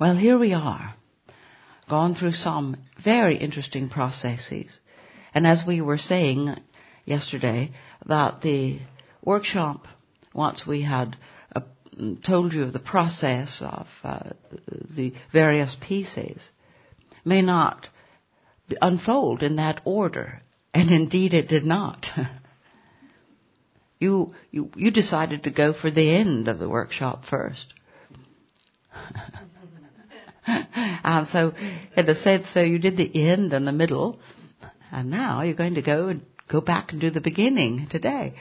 Well, here we are, gone through some very interesting processes. And as we were saying yesterday, that the workshop, once we had told you of the process of the various pieces, may not unfold in that order. And indeed it did not. You decided to go for the end of the workshop first. And so, in a sense, so you did the end and the middle, and now you're going to go back and do the beginning today.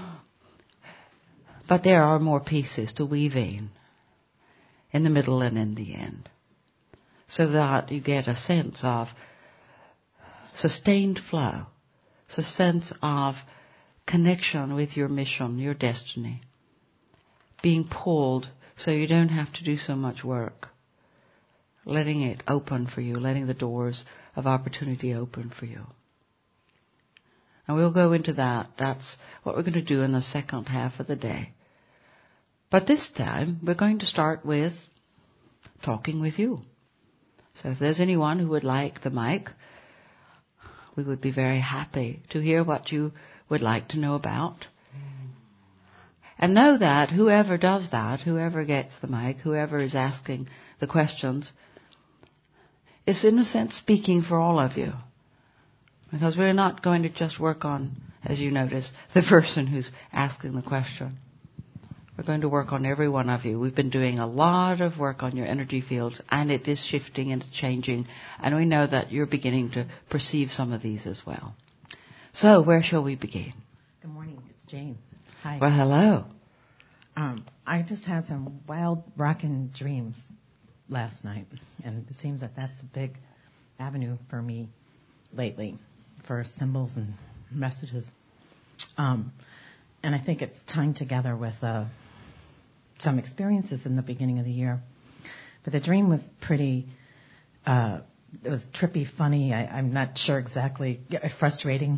But there are more pieces to weave in the middle and in the end, so that you get a sense of sustained flow, a sense of connection with your mission, your destiny, being pulled so you don't have to do so much work, letting it open for you, letting the doors of opportunity open for you. And we'll go into that. That's what we're going to do in the second half of the day. But this time, we're going to start with talking with you. So if there's anyone who would like the mic, we would be very happy to hear what you would like to know about. And know that whoever does that, whoever gets the mic, whoever is asking the questions, is in a sense speaking for all of you. Because we're not going to just work on, as you notice, the person who's asking the question. We're going to work on every one of you. We've been doing a lot of work on your energy fields, and it is shifting and changing, and we know that you're beginning to perceive some of these as well. So, where shall we begin? Good morning. It's Jane. Hi. Well, hello. I just had some wild rockin' dreams last night, and it seems that that's a big avenue for me lately for symbols and messages. And I think it's tying together with some experiences in the beginning of the year. But the dream was pretty, it was trippy, funny. I'm not sure exactly, frustrating.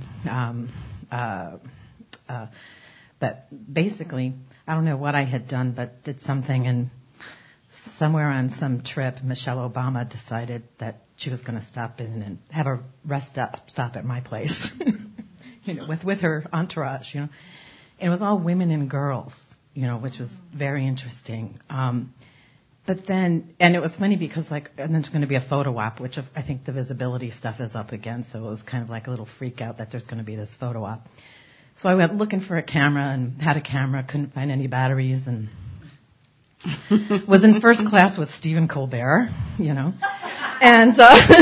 But basically, I don't know what I had done, but did something, and somewhere on some trip, Michelle Obama decided that she was going to stop in and have a rest stop at my place, with her entourage, And it was all women and girls, which was very interesting. But then, and it was funny because and then there's going to be a photo op, which I think the visibility stuff is up again, so it was kind of like a little freak out that there's going to be this photo op. So I went looking for a camera and had a camera, couldn't find any batteries, and was in first class with Stephen Colbert, And,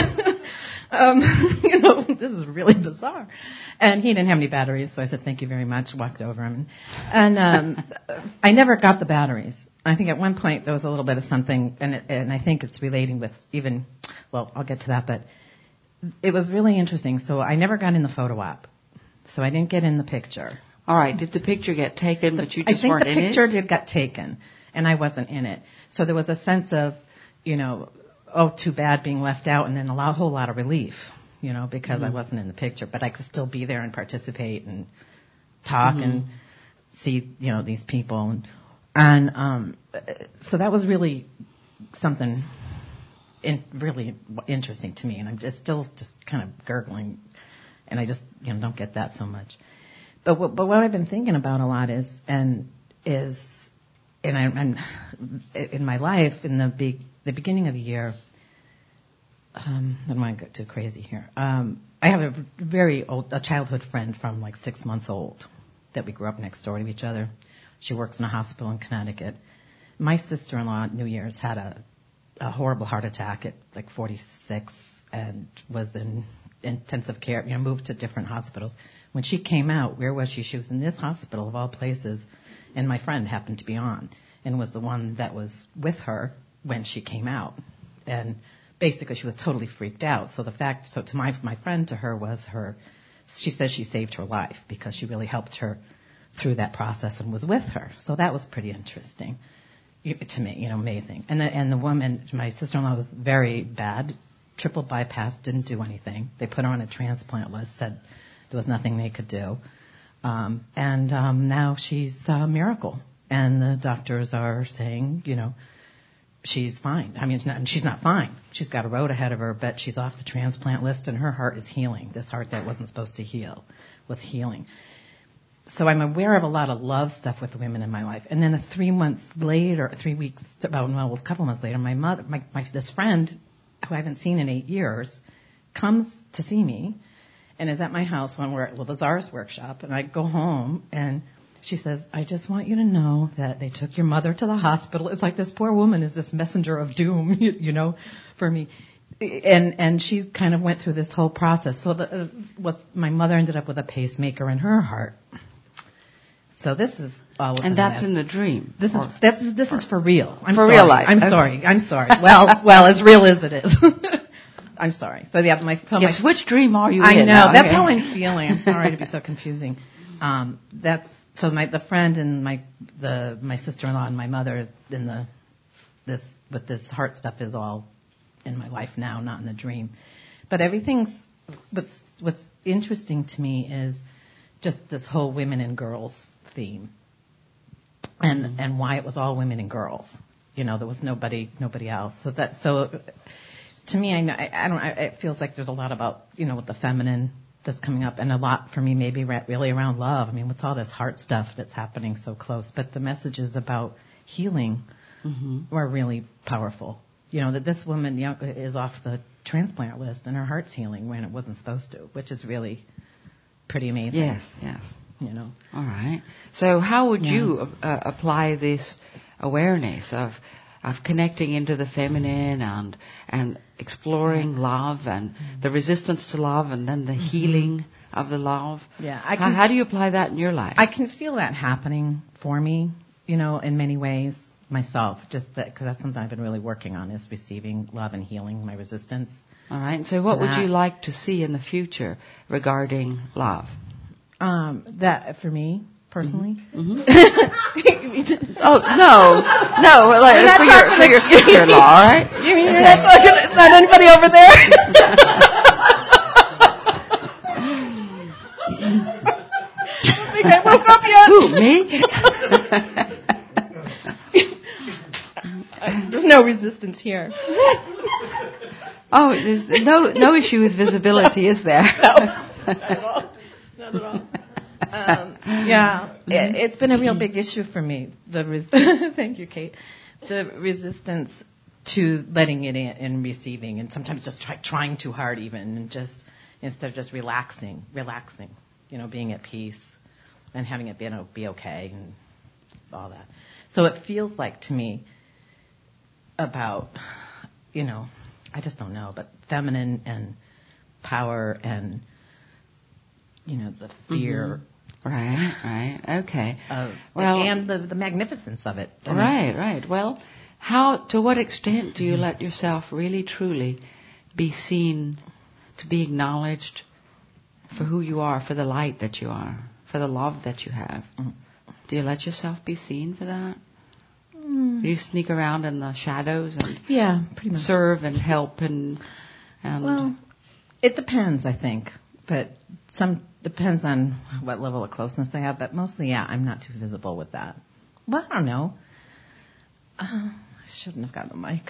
this is really bizarre. And he didn't have any batteries, so I said, thank you very much, walked over him. And I never got the batteries. I think at one point there was a little bit of something, and I think it's relating with I'll get to that, but it was really interesting. So I never got in the photo op. So I didn't get in the picture. All right. Did the picture get taken, but you just weren't in it? I think the picture got taken, and I wasn't in it. So there was a sense of, too bad being left out, and then a whole lot of relief, because I wasn't in the picture. But I could still be there and participate and talk and see, these people. And so that was really something really interesting to me. And I'm still kind of gurgling, and I just don't get that so much. But what I've been thinking about a lot is I'm in my life in the beginning of the year. I don't want to get too crazy here. I have a childhood friend from 6 months old that we grew up next door to each other. She works in a hospital in Connecticut. My sister-in-law at New Year's had a horrible heart attack at 46 and was in intensive care, moved to different hospitals. When she came out, where was she? She was in this hospital of all places, and my friend happened to be on and was the one that was with her when she came out. And basically she was totally freaked out. So to my friend, to her was she says she saved her life because she really helped her through that process and was with her. So that was pretty interesting to me, amazing. And the woman, my sister-in-law, was very bad, triple bypass, didn't do anything. They put her on a transplant list, said there was nothing they could do. And now she's a miracle. And the doctors are saying, she's fine. I mean, she's not fine. She's got a road ahead of her, but she's off the transplant list, and her heart is healing. This heart that wasn't supposed to heal was healing. So I'm aware of a lot of love stuff with the women in my life. And then 3 months later, 3 weeks, a couple months later, my mother, this friend who I haven't seen in 8 years, comes to see me and is at my house when we're at Lazar's workshop. And I go home and she says, I just want you to know that they took your mother to the hospital. It's like this poor woman is this messenger of doom, for me. And she kind of went through this whole process. So my mother ended up with a pacemaker in her heart. So this is all. And that's in the dream. This is for real. I'm for sorry. Real life. I'm sorry. Well, as real as it is. I'm sorry. So yeah, which dream are you in? I know. Now? That's how I'm feeling. I'm sorry to be so confusing. The friend and my sister-in-law and my mother is this heart stuff is all in my life now, not in the dream. But what's interesting to me is just this whole women and girls theme, and why it was all women and girls. There was nobody else. So to me, it feels like there's a lot about with the feminine that's coming up, and a lot for me maybe really around love. I mean, what's all this heart stuff that's happening so close? But the messages about healing were really powerful. That this woman is off the transplant list and her heart's healing when it wasn't supposed to, which is really pretty amazing. Yes. All right. So how would you apply this awareness of connecting into the feminine and exploring love and the resistance to love and then the healing of the love? Yeah. How do you apply that in your life? I can feel that happening for me, in many ways myself, just because that's something I've been really working on, is receiving love and healing my resistance. All right. So what would you like to see in the future regarding love? That for me personally. Mm-hmm. Oh no, like for your sister-in-law, all right? You mean you're not talking? It's not anybody over there. I think I woke up yet. Who, me? There's no resistance here. Oh, there's no issue with visibility, is there? No, not at all. Not at all. It's been a real big issue for me. Thank you, Kate. The resistance to letting it in and receiving, and sometimes just trying too hard, even, and just instead of just relaxing, being at peace and having it be okay and all that. So it feels like to me about, I just don't know, but feminine and power and, the fear. Right. Okay. And the magnificence of it. Right. Well, to what extent do you let yourself really, truly be seen, to be acknowledged for who you are, for the light that you are, for the love that you have? Do you let yourself be seen for that? Do you sneak around in the shadows and pretty much serve and help and? Well, it depends, I think, but depends on what level of closeness I have. But mostly, I'm not too visible with that. Well, I don't know. I shouldn't have gotten the mic.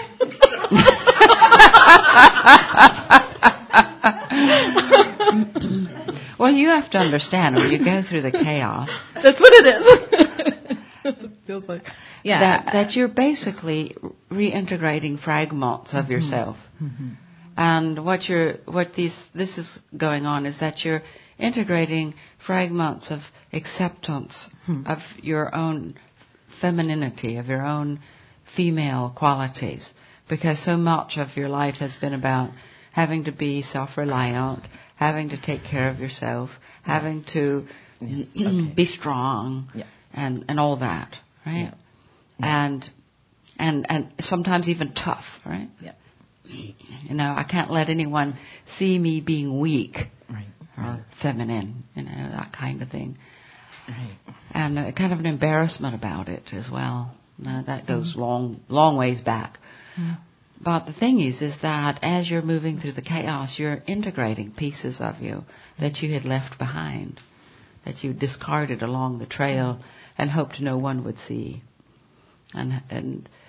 Well, you have to understand when you go through the chaos. That's what it is. That's what it feels like. Yeah. That you're basically reintegrating fragments of yourself. Mm-hmm. And what this is going on is that you're integrating fragments of acceptance of your own femininity, of your own female qualities, because so much of your life has been about having to be self-reliant, having to take care of yourself, having to be strong, and all that, right? Yeah. And sometimes even tough, right? Yeah. I can't let anyone see me being weak or feminine, that kind of thing. Right. And kind of an embarrassment about it as well. That goes long ways back. Mm. But the thing is that as you're moving through the chaos, you're integrating pieces of you that you had left behind, that you discarded along the trail and hoped no one would see. And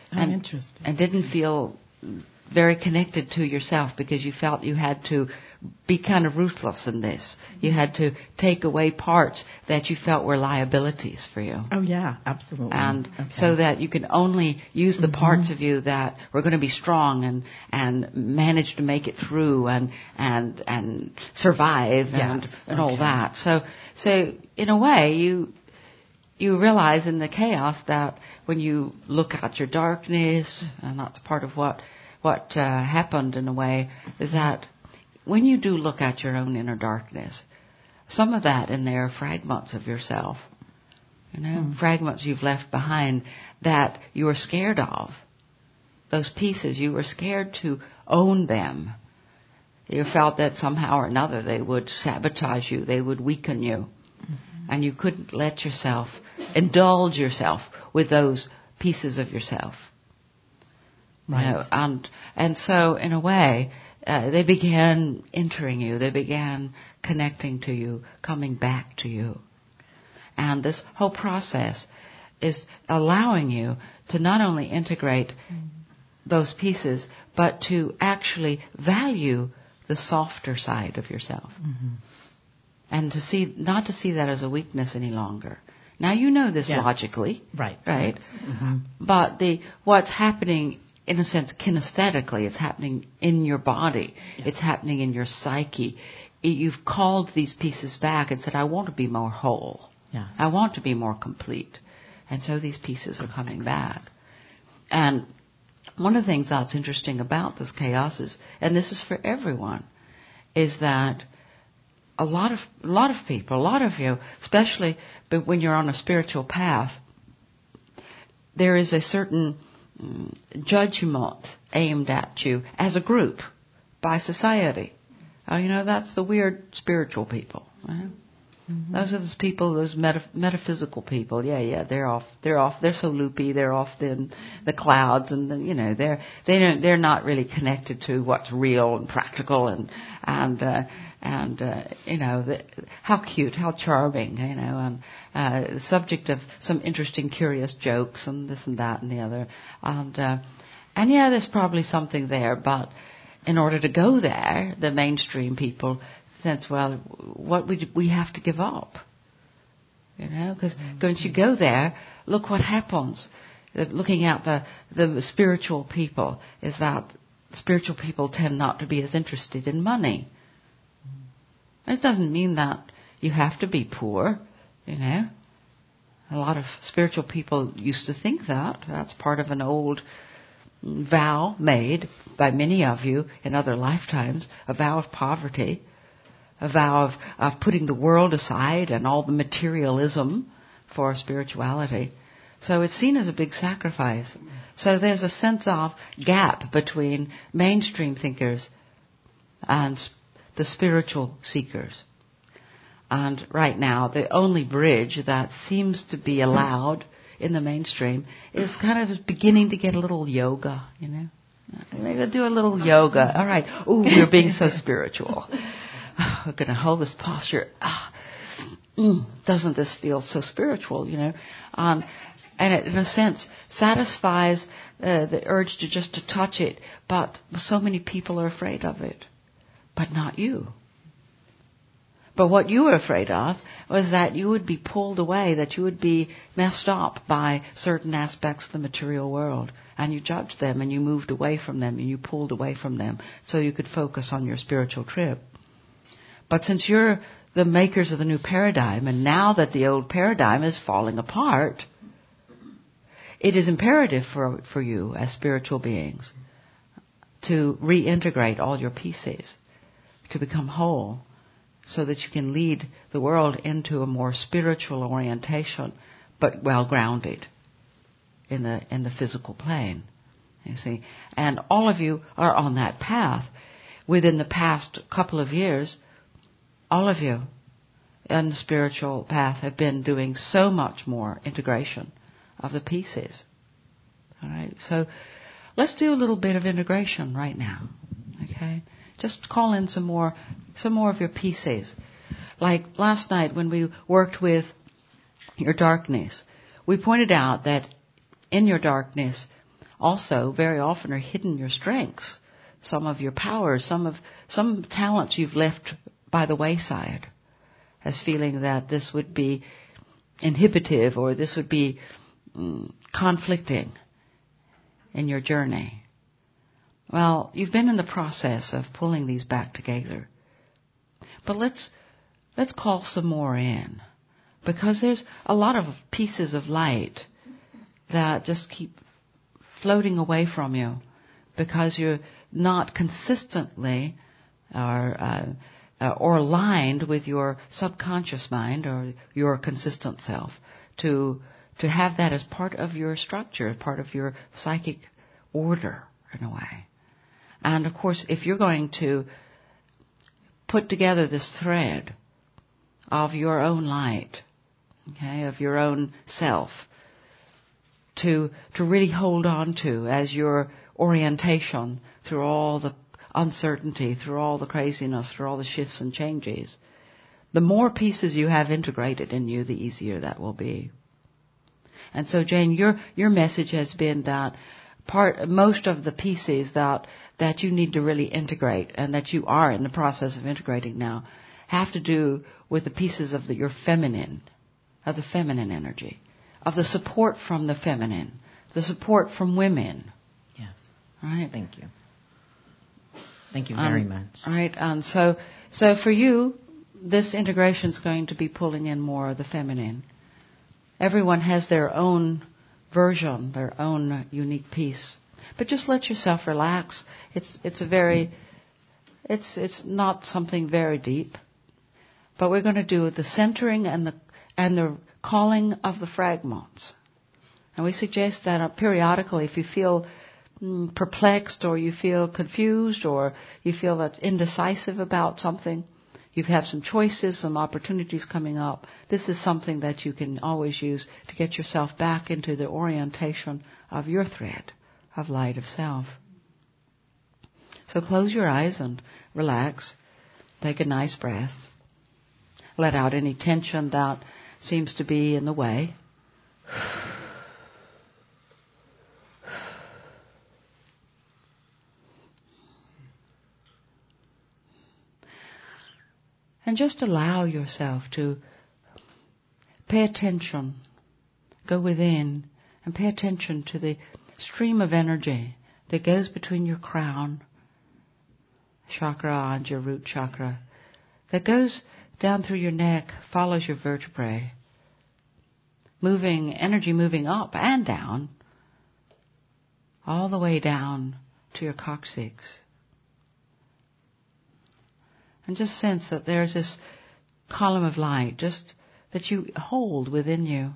Interesting. And didn't feel very connected to yourself because you felt you had to be kind of ruthless in this. You had to take away parts that you felt were liabilities for you. Oh, yeah, absolutely. And so that you can only use the parts of you that were going to be strong and manage to make it through and survive and all that. So in a way, you realize in the chaos that when you look at your darkness, and that's part of what happened in a way, is that when you do look at your own inner darkness, some of that in there are fragments of yourself, fragments you've left behind that you were scared of. Those pieces, you were scared to own them. You felt that somehow or another they would sabotage you, they would weaken you. And you couldn't let yourself indulge yourself with those pieces of yourself. Right. And so in a way, they began entering you. They began connecting to you, coming back to you. And this whole process is allowing you to not only integrate those pieces, but to actually value the softer side of yourself. And not to see that as a weakness any longer. Now you know this logically. Right? But what's happening, in a sense, kinesthetically, it's happening in your body. Yes. It's happening in your psyche. You've called these pieces back and said, I want to be more whole. Yes. I want to be more complete. And so these pieces are coming back. And one of the things that's interesting about this chaos is, and this is for everyone, is that a lot of people, a lot of you, especially when you're on a spiritual path, there is a certain judgment aimed at you as a group by society. That's the weird spiritual people. Right? Those are those people, those metaphysical people. Yeah, they're off. They're so loopy. They're off in the clouds, and they're not really connected to what's real and practical and how cute, how charming, and the subject of some interesting, curious jokes and this and that and the other, and there's probably something there, but in order to go there, the mainstream people sense, well, what we have to give up, because once you go there, look what happens. Looking at the spiritual people, is that spiritual people tend not to be as interested in money. It doesn't mean that you have to be poor, A lot of spiritual people used to think that. That's part of an old vow made by many of you in other lifetimes, a vow of poverty, a vow of putting the world aside and all the materialism for spirituality. So it's seen as a big sacrifice. So there's a sense of gap between mainstream thinkers and the spiritual seekers. And right now, the only bridge that seems to be allowed in the mainstream is kind of beginning to get a little yoga, Maybe do a little yoga. All right. Ooh, you're being so spiritual. We're going to hold this posture. Doesn't this feel so spiritual, And it, in a sense, satisfies the urge to touch it. But so many people are afraid of it. But not you. But what you were afraid of was that you would be pulled away, that you would be messed up by certain aspects of the material world. And you judged them and you moved away from them and you pulled away from them so you could focus on your spiritual trip. But since you're the makers of the new paradigm, and now that the old paradigm is falling apart, it is imperative for you as spiritual beings to reintegrate all your pieces, to become whole, so that you can lead the world into a more spiritual orientation, but well grounded in the physical plane. You see, and all of you are on that path. Within the past couple of years, all of you on the spiritual path have been doing so much more integration of the pieces. All right, so let's do a little bit of integration right now. Okay, just call in some more of your pieces. Like last night when we worked with your darkness, we pointed out that in your darkness also very often are hidden your strengths, some of your powers, some talents you've left by the wayside, as feeling that this would be inhibitive or this would be conflicting in your journey. Well, you've been in the process of pulling these back together. But let's call some more in, because there's a lot of pieces of light that just keep floating away from you because you're not consistently or aligned with your subconscious mind or your consistent self to have that as part of your structure, part of your psychic order in a way. And of course, if you're going to put together this thread of your own light, okay, of your own self, to really hold on to as your orientation through all the uncertainty, through all the craziness, through all the shifts and changes, the more pieces you have integrated in you, the easier that will be. And so, Jane, your message has been that most of the pieces that you need to really integrate and that you are in the process of integrating now have to do with the pieces of your feminine, of the feminine energy, of the support from the feminine, the support from women. Yes. Right? Thank you. Thank you very much. Right. And so for you, this integration is going to be pulling in more of the feminine. Everyone has their own version, their own unique piece. But just let yourself relax. It's not something very deep. But we're going to do the centering and the calling of the fragments. And we suggest that periodically, if you feel perplexed or you feel confused or you feel that indecisive about something, you have some choices, some opportunities coming up, this is something that you can always use to get yourself back into the orientation of your thread of light of self. So close your eyes and relax. Take a nice breath. Let out any tension that seems to be in the way. And just allow yourself to pay attention, go within, and pay attention to the stream of energy that goes between your crown chakra and your root chakra, that goes down through your neck, follows your vertebrae, energy moving up and down, all the way down to your coccyx. And just sense that there's this column of light just that you hold within you.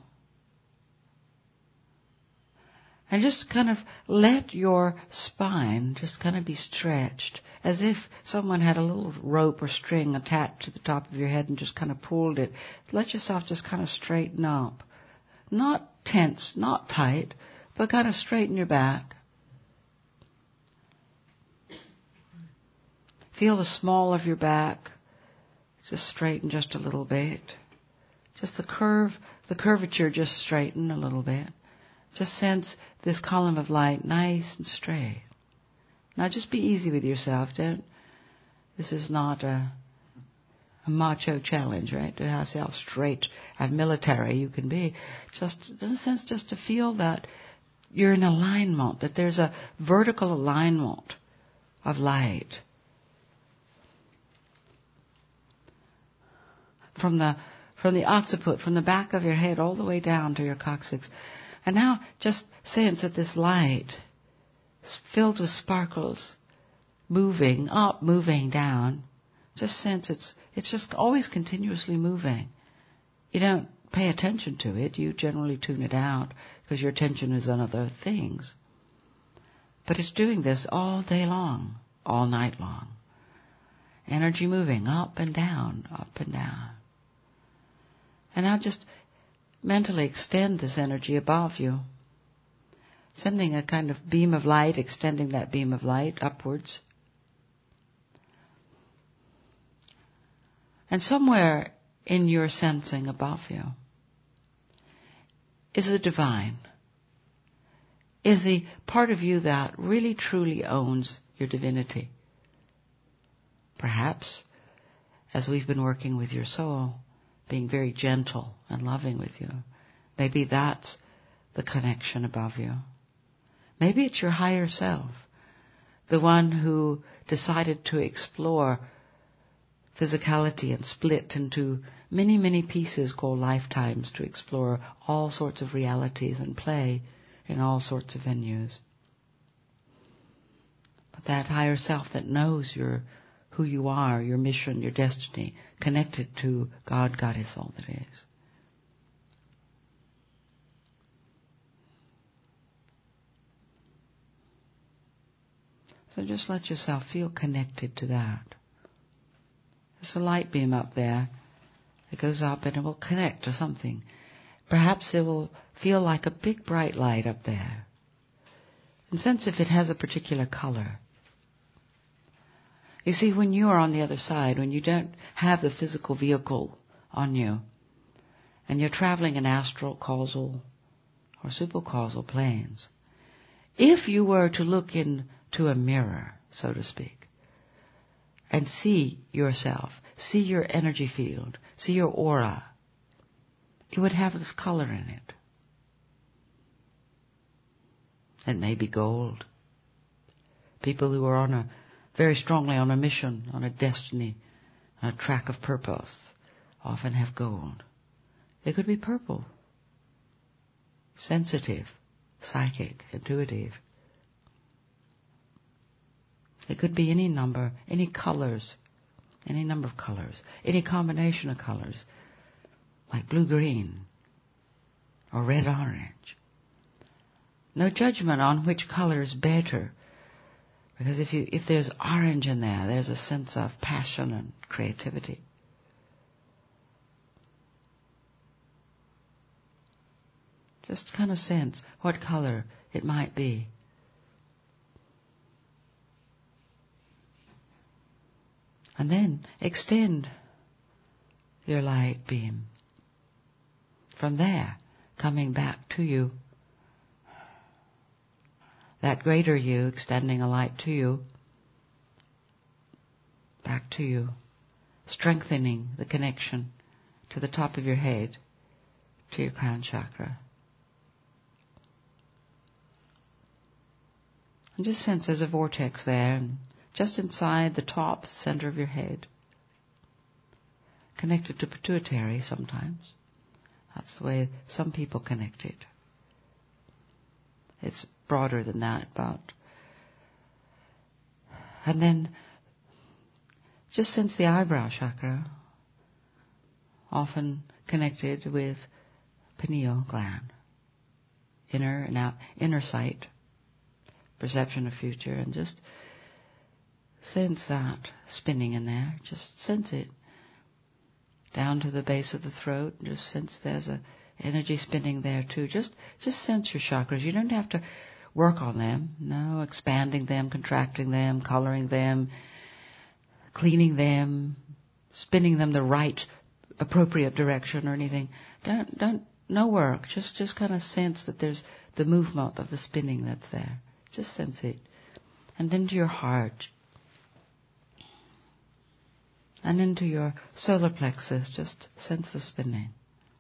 And just kind of let your spine just kind of be stretched as if someone had a little rope or string attached to the top of your head and just kind of pulled it. Let yourself just kind of straighten up. Not tense, not tight, but kind of straighten your back. Feel the small of your back just straighten just a little bit. Just the curvature just straighten a little bit. Just sense this column of light nice and straight. Now just be easy with yourself. This is not a macho challenge, right? To have yourself straight and military you can be. Just in a sense just to feel that you're in alignment, that there's a vertical alignment of light. From the occiput, from the back of your head all the way down to your coccyx. And now just sense that this light is filled with sparkles, moving up, moving down. Just sense it's just always continuously moving. You don't pay attention to it. You generally tune it out because your attention is on other things. But it's doing this all day long, all night long. Energy moving up and down, up and down. And now just mentally extend this energy above you, sending a kind of beam of light, extending that beam of light upwards. And somewhere in your sensing above you is the divine. is the part of you that really truly owns your divinity. Perhaps, as we've been working with your soul, being very gentle and loving with you, maybe that's the connection above you. Maybe it's your higher self, the one who decided to explore physicality and split into many, many pieces called lifetimes to explore all sorts of realities and play in all sorts of venues. But that higher self that knows who you are, your mission, your destiny, connected to God, Goddess, all that is. So just let yourself feel connected to that. There's a light beam up there. It goes up and it will connect to something. Perhaps it will feel like a big bright light up there. And sense if it has a particular color. You see, when you are on the other side, when you don't have the physical vehicle on you, and you're traveling in astral, causal, or supercausal planes, if you were to look into a mirror, so to speak, and see yourself, see your energy field, see your aura, it would have this color in it. It may be gold. People who are very strongly on a mission, on a destiny, on a track of purpose, often have gold. It could be purple. Sensitive, psychic, intuitive. It could be any number, any colors, any number of colors, any combination of colors, like blue-green or red-orange. No judgment on which color is better, because if there's orange in there, there's a sense of passion and creativity. Just kind of sense what color it might be. And then extend your light beam. From there, coming back to you. That greater you extending a light to you. Back to you. Strengthening the connection to the top of your head, to your crown chakra. And just sense there's a vortex there, and just inside the top center of your head. Connected to pituitary sometimes. That's the way some people connect it. It's broader than that, but... And then just sense the eyebrow chakra, often connected with pineal gland. Inner sight, perception of future, and just sense that spinning in there. Just sense it. Down to the base of the throat. Just sense there's a energy spinning there too. Just sense your chakras. You don't have to work on them. No, expanding them, contracting them, coloring them, cleaning them, spinning them the right, appropriate direction or anything. No work. Just kind of sense that there's the movement of the spinning that's there. Just sense it. And into your heart. And into your solar plexus, just sense the spinning.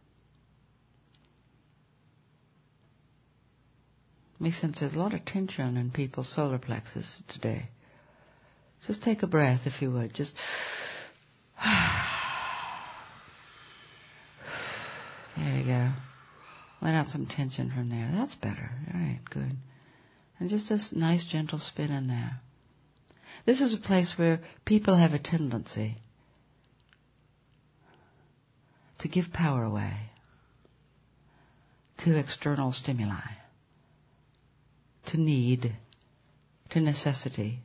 We sense there's a lot of tension in people's solar plexus today. Just take a breath, if you would. Just... There you go. Let out some tension from there. That's better. All right, good. And just a nice, gentle spin in there. This is a place where people have a tendency to give power away to external stimuli, to need, to necessity,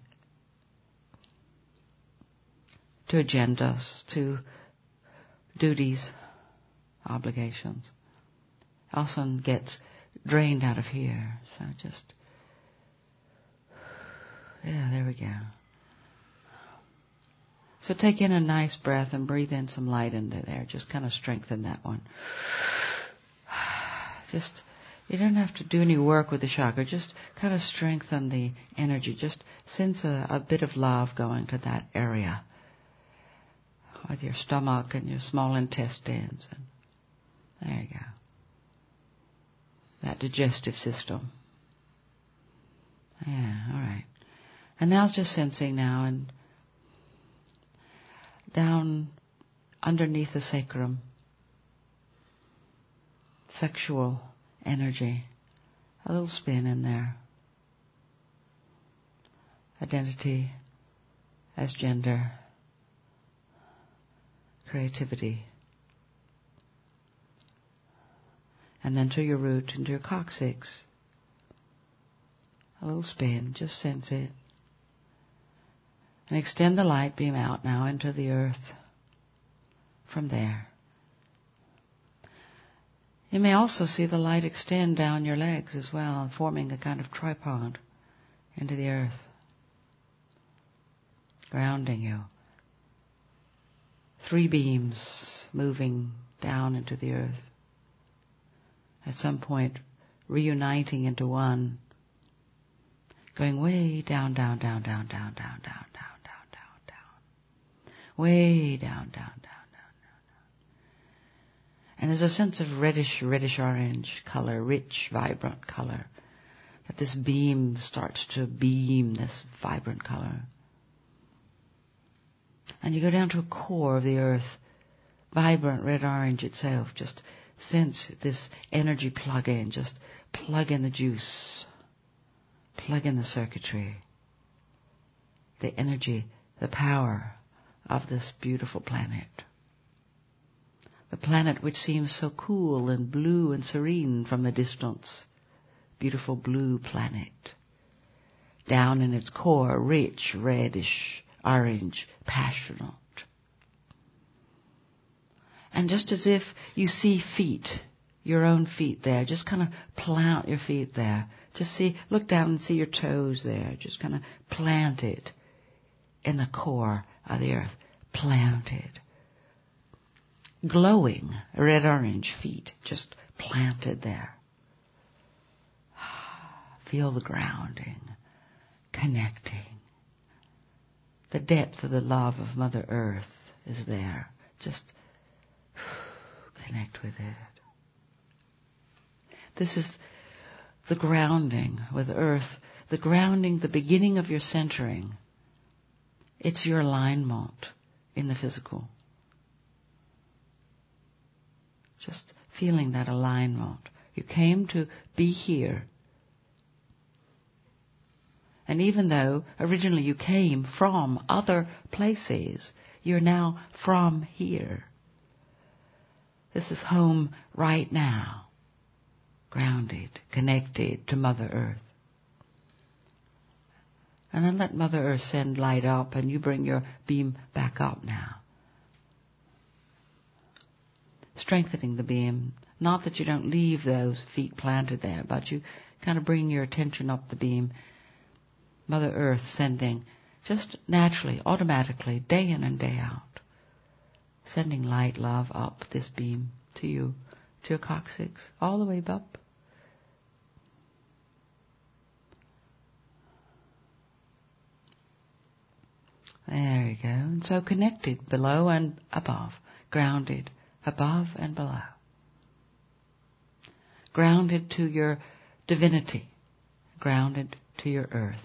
to agendas, to duties, obligations. Often gets drained out of here. So just, there we go. So take in a nice breath and breathe in some light into there. Just kind of strengthen that one. Just You don't have to do any work with the chakra. Just kind of strengthen the energy. Just sense a bit of love going to that area with your stomach and your small intestines. And there you go. That digestive system. Yeah, all right. And now it's just sensing now and down underneath the sacrum. Sexual energy. A little spin in there. Identity as gender. Creativity. And then to your root, into your coccyx. A little spin, just sense it. And extend the light beam out now into the earth from there. You may also see the light extend down your legs as well, forming a kind of tripod into the earth, grounding you. 3 beams moving down into the earth. At some point, reuniting into one, going way down, down, down, down, down, down, down, down, down, down, down, way down, down, down, down, down, down. And there's a sense of reddish orange color, rich, vibrant color, that this beam starts to beam this vibrant color. And you go down to a core of the earth, vibrant red-orange itself. Just sense this energy plug in. Just plug in the juice. Plug in the circuitry. The energy, the power of this beautiful planet. The planet which seems so cool and blue and serene from the distance. Beautiful blue planet. Down in its core, rich, reddish, orange, passionate. And just as if you see feet, your own feet there, just kind of plant your feet there. Just look down and see your toes there. Just kind of plant it in the core of the earth. Planted. Glowing red-orange feet just planted there. Feel the grounding, connecting. The depth of the love of Mother Earth is there. Just connect with it. This is the grounding with Earth, the grounding, the beginning of your centering. It's your alignment in the physical. Just feeling that alignment. You came to be here. And even though originally you came from other places, you're now from here. This is home right now. Grounded, connected to Mother Earth. And then let Mother Earth send light up and you bring your beam back up now. Strengthening the beam. Not that you don't leave those feet planted there, but you kind of bring your attention up the beam. Mother Earth sending just naturally, automatically, day in and day out. Sending light, love up this beam to you, to your coccyx, all the way up. There you go. And so connected below and above. Grounded above and below. Grounded to your divinity. Grounded to your earth.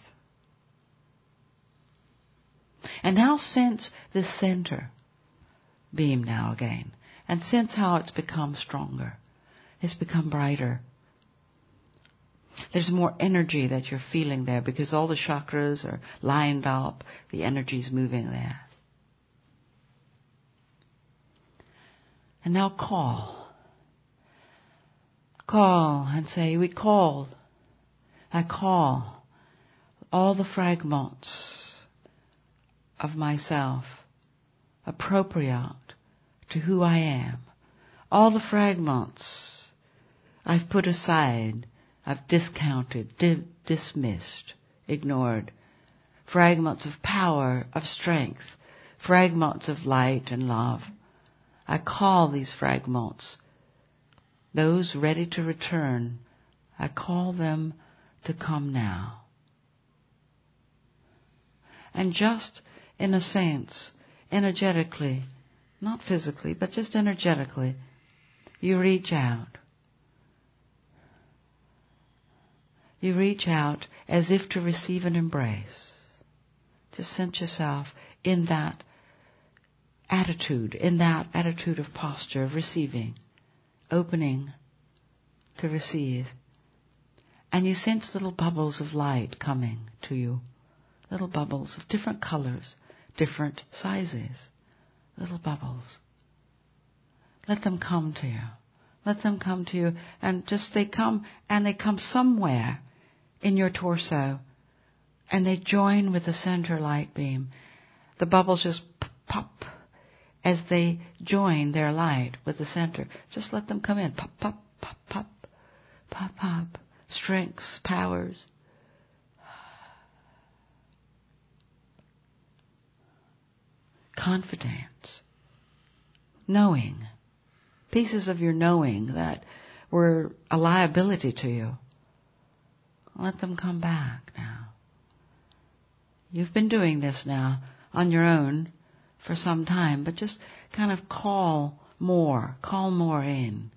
And now sense this center beam now again. And sense how it's become stronger. It's become brighter. There's more energy that you're feeling there because all the chakras are lined up. The energy's moving there. And now call. Call and say, we call. I call all the fragments of myself appropriate to who I am. All the fragments I've put aside, I've discounted, dismissed, ignored. Fragments of power, of strength, fragments of light and love. I call these fragments, those ready to return I call them to come now. And just in a sense, energetically, not physically, but just energetically, you reach out. You reach out as if to receive an embrace. Just sense yourself in that attitude of posture of receiving, opening to receive. And you sense little bubbles of light coming to you. Little bubbles of different colors, different sizes. Little bubbles. Let them come to you. Let them come to you. And just they come somewhere in your torso. And they join with the center light beam. The bubbles just pop as they join their light with the center. Just let them come in. Pop, pop, pop, pop, pop, pop. Strengths, powers. Confidence. Knowing. Pieces of your knowing that were a liability to you. Let them come back now. You've been doing this now on your own for some time, but just kind of call more in.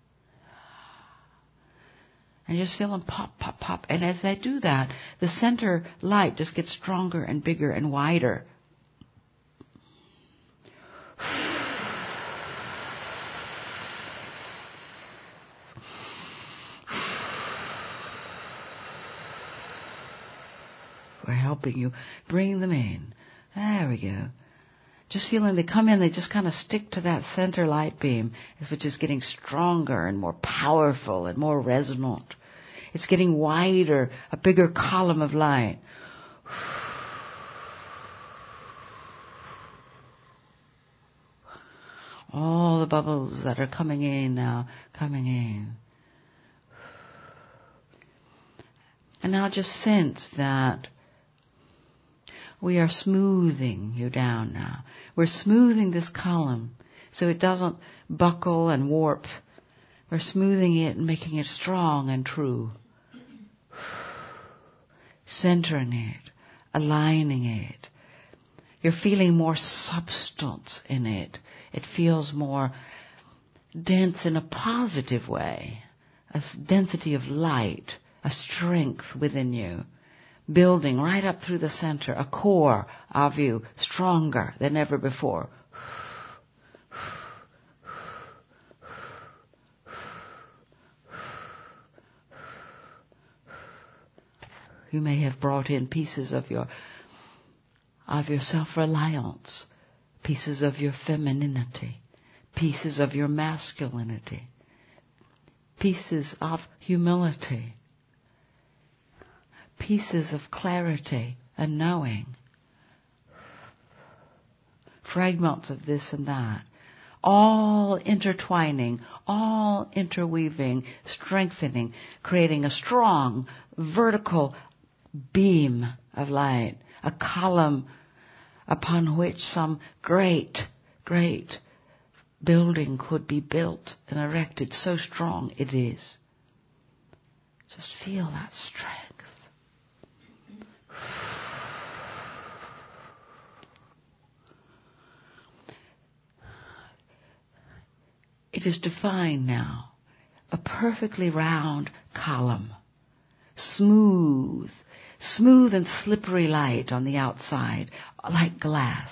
And just feel them pop, pop, pop. And as they do that, the center light just gets stronger and bigger and wider. We're helping you bring them in. There we go. Just feeling they come in, they just kind of stick to that center light beam, which is getting stronger and more powerful and more resonant. It's getting wider, a bigger column of light. All the bubbles that are coming in now, coming in. And now just sense that we are smoothing you down now. We're smoothing this column so it doesn't buckle and warp. We're smoothing it and making it strong and true. Centering it, aligning it. You're feeling more substance in it. It feels more dense in a positive way. A density of light, a strength within you. Building right up through the center, a core of you stronger than ever before. You may have brought in pieces of your self-reliance, pieces of your femininity, pieces of your masculinity, pieces of humility, pieces of clarity and knowing, fragments of this and that, all intertwining, all interweaving, strengthening, creating a strong vertical beam of light, a column upon which some great, great building could be built and erected. So strong it is. Just feel that strength. It is defined now, a perfectly round column, smooth and slippery light on the outside, like glass,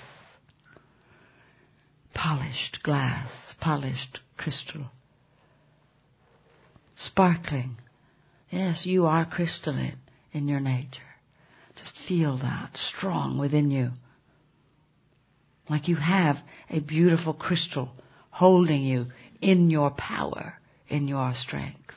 polished glass, polished crystal, sparkling. Yes, you are crystalline in your nature. Just feel that strong within you, like you have a beautiful crystal holding you in your power, in your strength.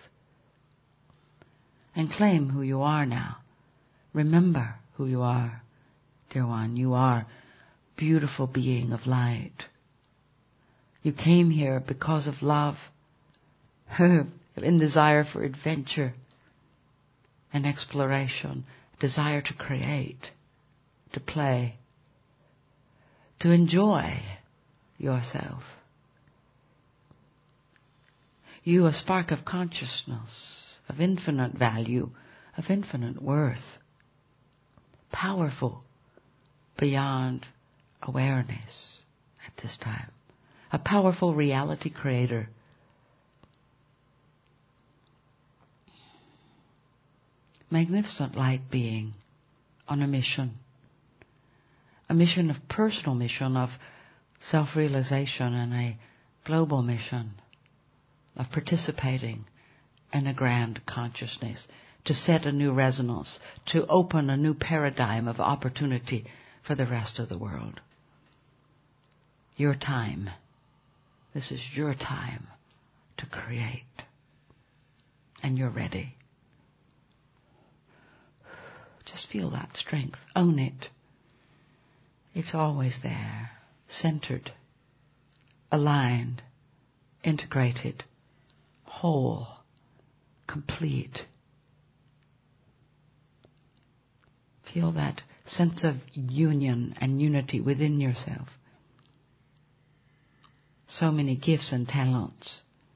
And claim who you are now. Remember who you are, dear one. You are beautiful being of light. You came here because of love, in desire for adventure and exploration, desire to create, to play, to enjoy yourself. You, a spark of consciousness, of infinite value, of infinite worth. Powerful beyond awareness at this time. A powerful reality creator. Magnificent light being on a mission. A mission of personal mission, of self-realization, and a global mission of participating in a grand consciousness, to set a new resonance, to open a new paradigm of opportunity for the rest of the world. Your time. This is your time to create. And you're ready. Just feel that strength. Own it. It's always there. Centered. Aligned. Integrated. Whole. Complete. Feel that sense of union and unity within yourself. So many gifts and talents.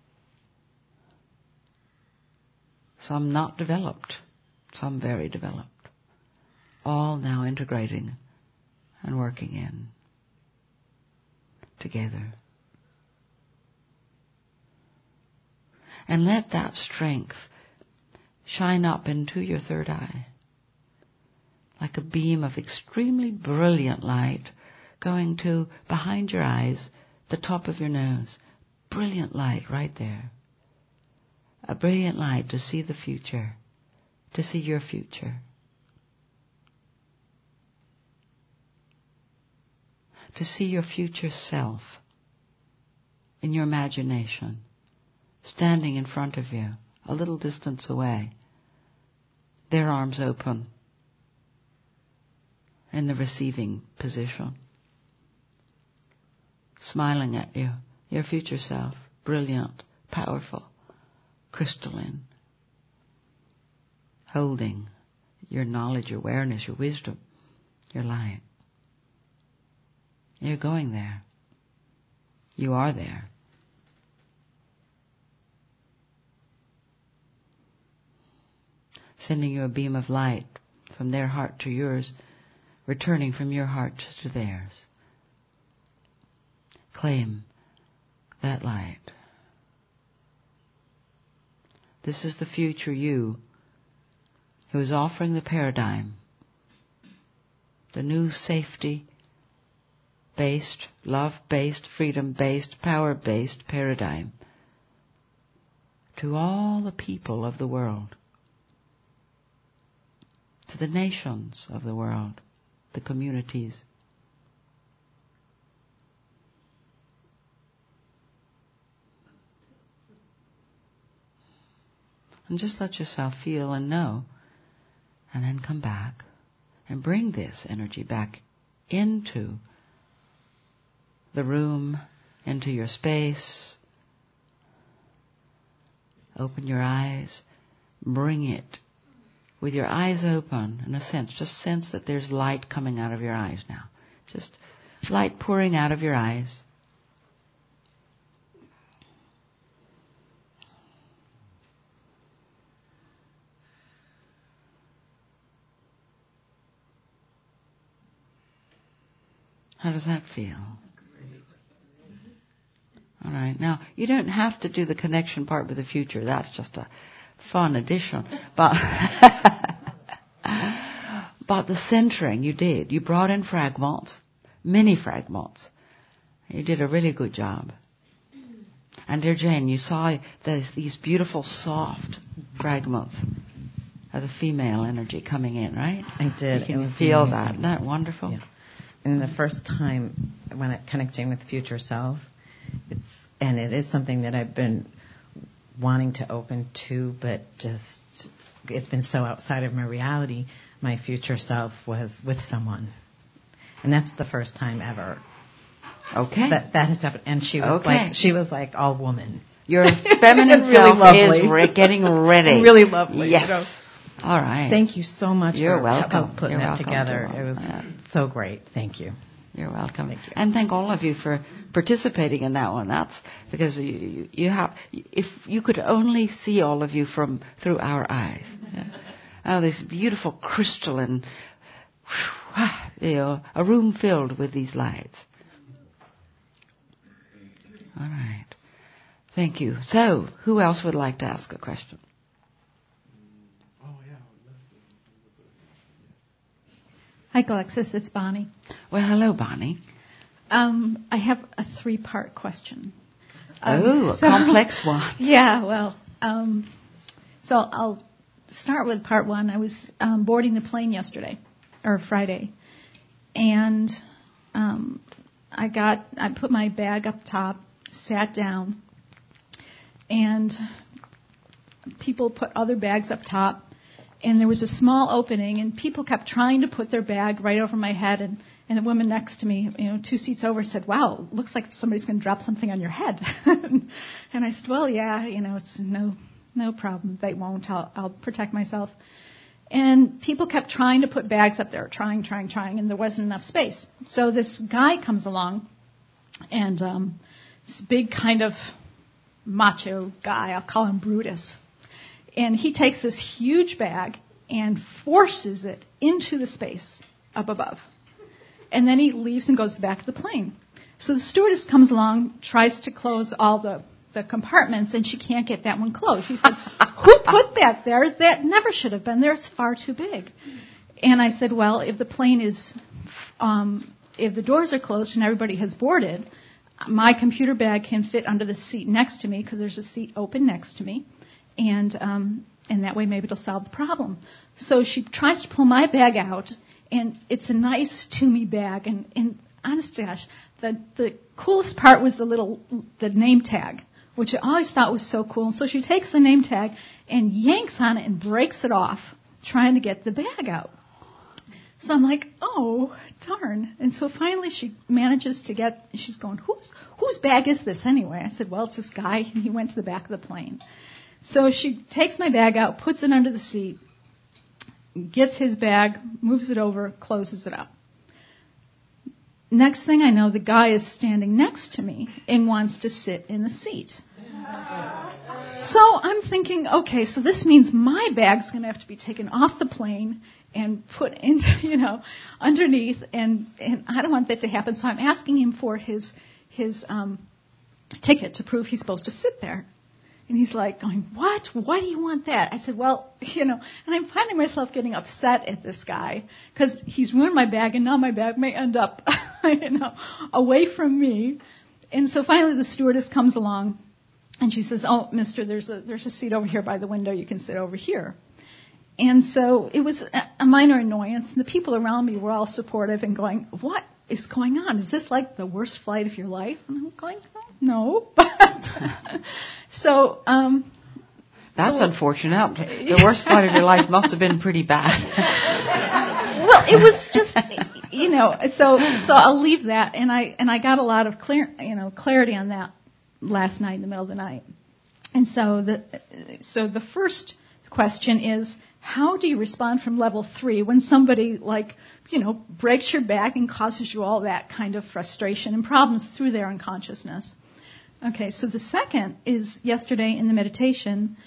Some not developed, some very developed. All now integrating and working in together. And let that strength shine up into your third eye, like a beam of extremely brilliant light going to behind your eyes, the top of your nose. Brilliant light right there. A brilliant light to see the future, to see your future. To see your future self in your imagination, standing in front of you, a little distance away, their arms open in the receiving position, smiling at you, your future self, brilliant, powerful, crystalline, holding your knowledge, your awareness, your wisdom, your light. You're going there. You are there. Sending you a beam of light from their heart to yours, returning from your heart to theirs. Claim that light. This is the future you who is offering the paradigm, the new safety-based, love-based, freedom-based, power-based paradigm to all the people of the world, to the nations of the world, the communities. And just let yourself feel and know, and then come back and bring this energy back into the room, into your space. Open your eyes, bring it with your eyes open, in a sense. Just sense that there's light coming out of your eyes now. Just light pouring out of your eyes. How does that feel? All right. Now, you don't have to do the connection part with the future. That's just a fun addition. But the centering you did. You brought in fragments, many fragments. You did a really good job. And dear Jane, you saw these beautiful, soft fragments of the female energy coming in, right? I did. You can feel that. Isn't that wonderful? Yeah. And the first time when I'm connecting with future self, it is something that I've been wanting to open to, but just it's been so outside of my reality. My future self was with someone, and that's the first time ever. Okay. That has happened, and she was like all woman. Your feminine really self lovely. is getting ready. Really lovely. Yes. You know? All right. Thank you so much You're for welcome. putting You're that welcome. together. It was so great. Thank you. You're welcome. Thank you. And thank all of you for participating in that one. That's because you have, if you could only see all of you through our eyes. Yeah. Oh, this beautiful crystalline, a room filled with these lights. All right. Thank you. So, who else would like to ask a question? Hi, Alexis. It's Bonnie. Well, hello, Bonnie. I have a 3-part question. A complex one. Yeah, well, so I'll start with part 1. I was boarding the plane yesterday, or Friday, and I put my bag up top, sat down, and people put other bags up top, and there was a small opening, and people kept trying to put their bag right over my head, and the woman next to me, 2 seats over, said, "Wow, looks like somebody's going to drop something on your head." And I said, "Well, yeah, it's no problem. They won't. I'll protect myself." And people kept trying to put bags up there, trying, and there wasn't enough space. So this guy comes along, and this big kind of macho guy, I'll call him Brutus. And he takes this huge bag and forces it into the space up above. And then he leaves and goes to the back of the plane. So the stewardess comes along, tries to close all the compartments, and she can't get that one closed. She said, "Who put that there? That never should have been there. It's far too big." And I said, "Well, if the plane is, if the doors are closed and everybody has boarded, my computer bag can fit under the seat next to me because there's a seat open next to me. And that way maybe it'll solve the problem." So she tries to pull my bag out, and it's a nice Toomey bag. And honest to gosh, the coolest part was the name tag, which I always thought was so cool. And so she takes the name tag and yanks on it and breaks it off, trying to get the bag out. So I'm like, oh, darn. And so finally she manages to she's going, whose bag is this anyway? I said, "Well, it's this guy, and he went to the back of the plane." So she takes my bag out, puts it under the seat, gets his bag, moves it over, closes it up. Next thing I know, the guy is standing next to me and wants to sit in the seat. So I'm thinking, okay, so this means my bag's going to have to be taken off the plane and put into, underneath, and I don't want that to happen. So I'm asking him for his ticket to prove he's supposed to sit there. And he's like going, "What? Why do you want that?" I said, "Well, and I'm finding myself getting upset at this guy because he's ruined my bag, and now my bag may end up, away from me." And so finally the stewardess comes along, and she says, "Oh, mister, there's a seat over here by the window. You can sit over here." And so it was a minor annoyance, and the people around me were all supportive and going, "What is going on? Is this like the worst flight of your life?" And I'm going, "No." So that's unfortunate. The worst flight of your life must have been pretty bad. Well, it was just, So I'll leave that, and I got a lot of clarity on that last night in the middle of the night. And so the first question is, how do you respond from level 3 when somebody breaks your back and causes you all that kind of frustration and problems through their unconsciousness? Okay, so the second is yesterday in the meditation,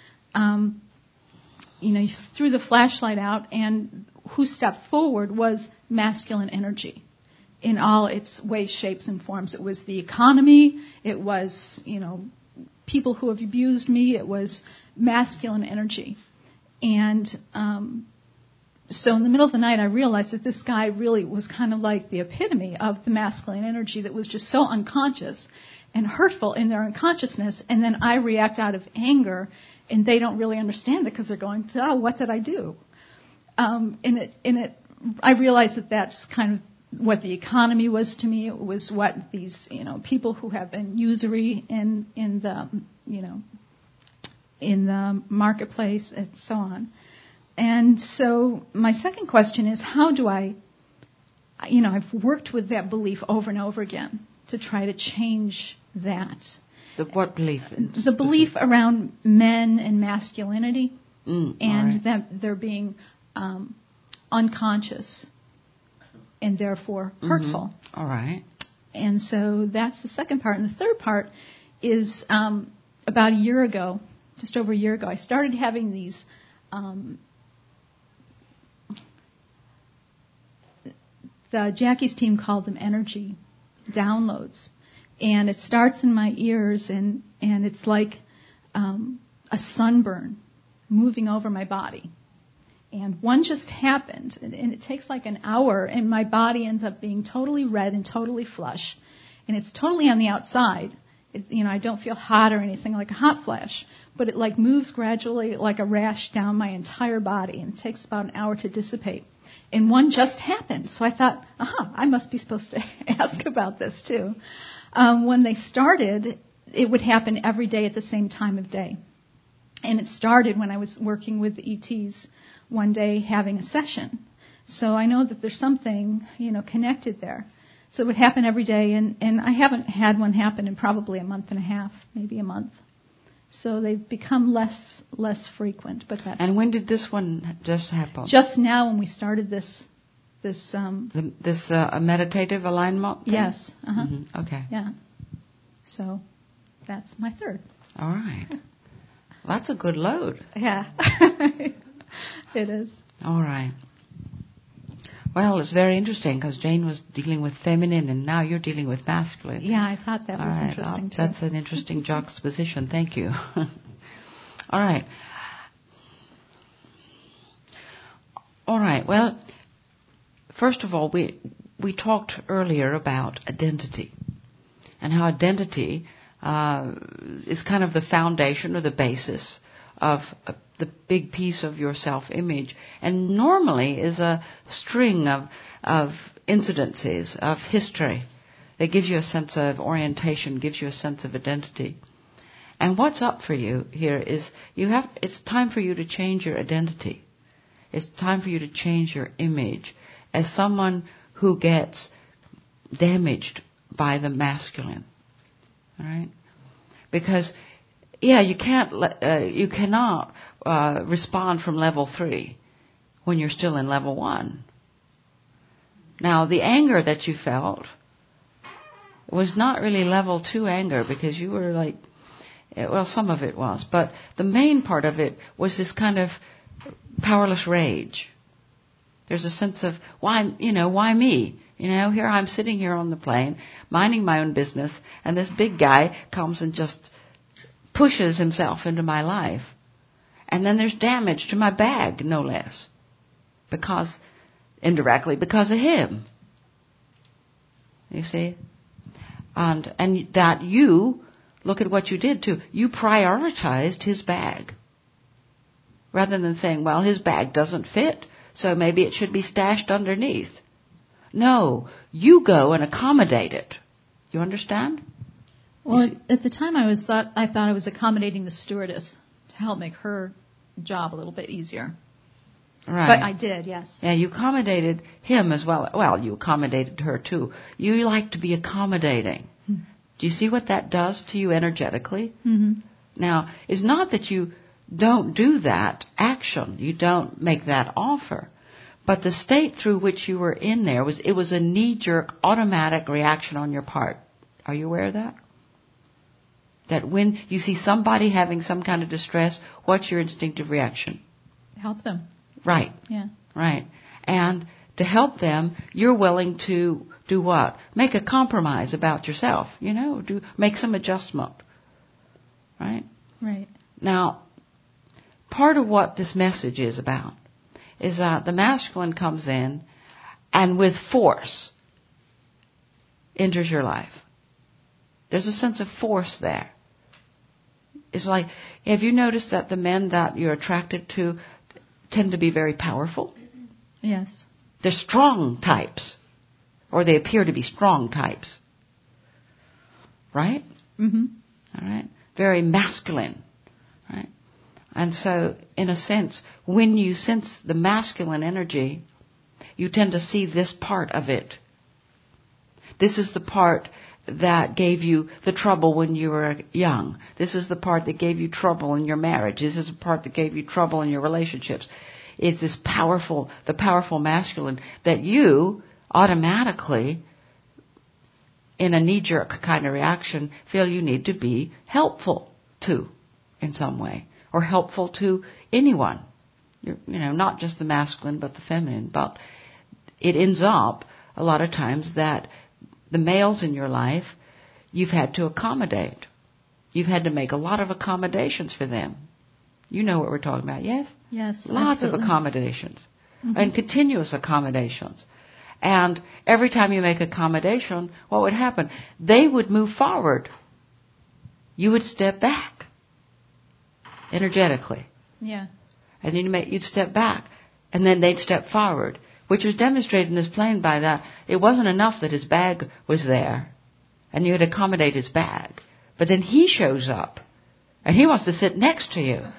you threw the flashlight out, and who stepped forward was masculine energy in all its ways, shapes, and forms. It was the economy. It was, people who have abused me. It was masculine energy. And so in the middle of the night, I realized that this guy really was kind of like the epitome of the masculine energy that was just so unconscious and hurtful in their unconsciousness, and then I react out of anger, and they don't really understand it because they're going, "Oh, what did I do?" I realized that that's kind of what the economy was to me. It was what these, people who have been usury in the marketplace and so on. And so my second question is, how do I've worked with that belief over and over again to try to change that. What belief? The belief around men and masculinity, and right. That they're being unconscious. and therefore hurtful. All right. And so that's the second part. And the third part is about a year ago, just over a year ago, I started having these Jackie's team called them energy downloads. And it starts in my ears, and it's like a sunburn moving over my body. And one just happened, and it takes like an hour, and my body ends up being totally red and totally flush. And it's totally on the outside. I don't feel hot or anything like a hot flash, but it like moves gradually like a rash down my entire body, and it takes about an hour to dissipate. And one just happened, so I thought, I must be supposed to ask about this too. When they started, it would happen every day at the same time of day. And it started when I was working with the ETs one day having a session. So I know that there's something, connected there. So it would happen every day, and I haven't had one happen in probably a month and a half, maybe a month. So they've become less frequent, but that's... And when did this one just happen? Just now when we started this meditative alignment thing? Yes. Uh-huh. Mm-hmm. Okay. Yeah. So that's my third. All right. Well, that's a good load. Yeah. It is. All right. Well, it's very interesting because Jane was dealing with feminine and now you're dealing with masculine. Yeah, I thought that was interesting too. That's an interesting juxtaposition. Thank you. All right. All right. Well, first of all, we talked earlier about identity and how identity is kind of the foundation or the basis of the big piece of your self-image, and normally is a string of incidences, of history that gives you a sense of orientation, gives you a sense of identity. And what's up for you here is it's time for you to change your identity. It's time for you to change your image as someone who gets damaged by the masculine. All right? Because you cannot respond from level 3 when you're still in level 1. Now, the anger that you felt was not really level 2 anger because you were like, well, some of it was, but the main part of it was this kind of powerless rage. There's a sense of, why me? Here I'm sitting here on the plane, minding my own business, and this big guy comes and just pushes himself into my life. And then there's damage to my bag, no less. Indirectly because of him. You see? And that look at what you did too. You prioritized his bag. Rather than saying, well, his bag doesn't fit, so maybe it should be stashed underneath. No, you go and accommodate it. You understand? Well, at the time I thought I was accommodating the stewardess to help make her job a little bit easier. Right. But I did, yes. Yeah, you accommodated him as well. Well, you accommodated her too. You like to be accommodating. Mm-hmm. Do you see what that does to you energetically? Mm-hmm. Now, it's not that you don't do that action. You don't make that offer. But the state through which you were in there was a knee-jerk automatic reaction on your part. Are you aware of that? That when you see somebody having some kind of distress, what's your instinctive reaction? Help them. Right. Yeah. Right. And to help them, you're willing to do what? Make a compromise about yourself, make some adjustment. Right? Right. Now, part of what this message is about is that the masculine comes in and with force enters your life. There's a sense of force there. It's like, have you noticed that the men that you're attracted to tend to be very powerful? Yes. They're strong types, or they appear to be strong types. Right? Mm-hmm. All right? Very masculine. Right? And so, in a sense, when you sense the masculine energy, you tend to see this part of it. This is the part that gave you the trouble when you were young. This is the part that gave you trouble in your marriage. This is the part that gave you trouble in your relationships. It's the powerful masculine that you automatically, in a knee-jerk kind of reaction, feel you need to be helpful to in some way, or helpful to anyone. Not just the masculine, but the feminine. But it ends up, a lot of times, that the males in your life, you've had to accommodate. You've had to make a lot of accommodations for them. You know what we're talking about, yes? Yes, Lots absolutely. of accommodations. Mm-hmm. And continuous accommodations. And every time you make accommodation, what would happen? They would move forward. You would step back. Energetically. Yeah. And then you'd step back. And then they'd step forward. Which was demonstrated in this plane by that it wasn't enough that his bag was there. And you had to accommodate his bag. But then he shows up. And he wants to sit next to you.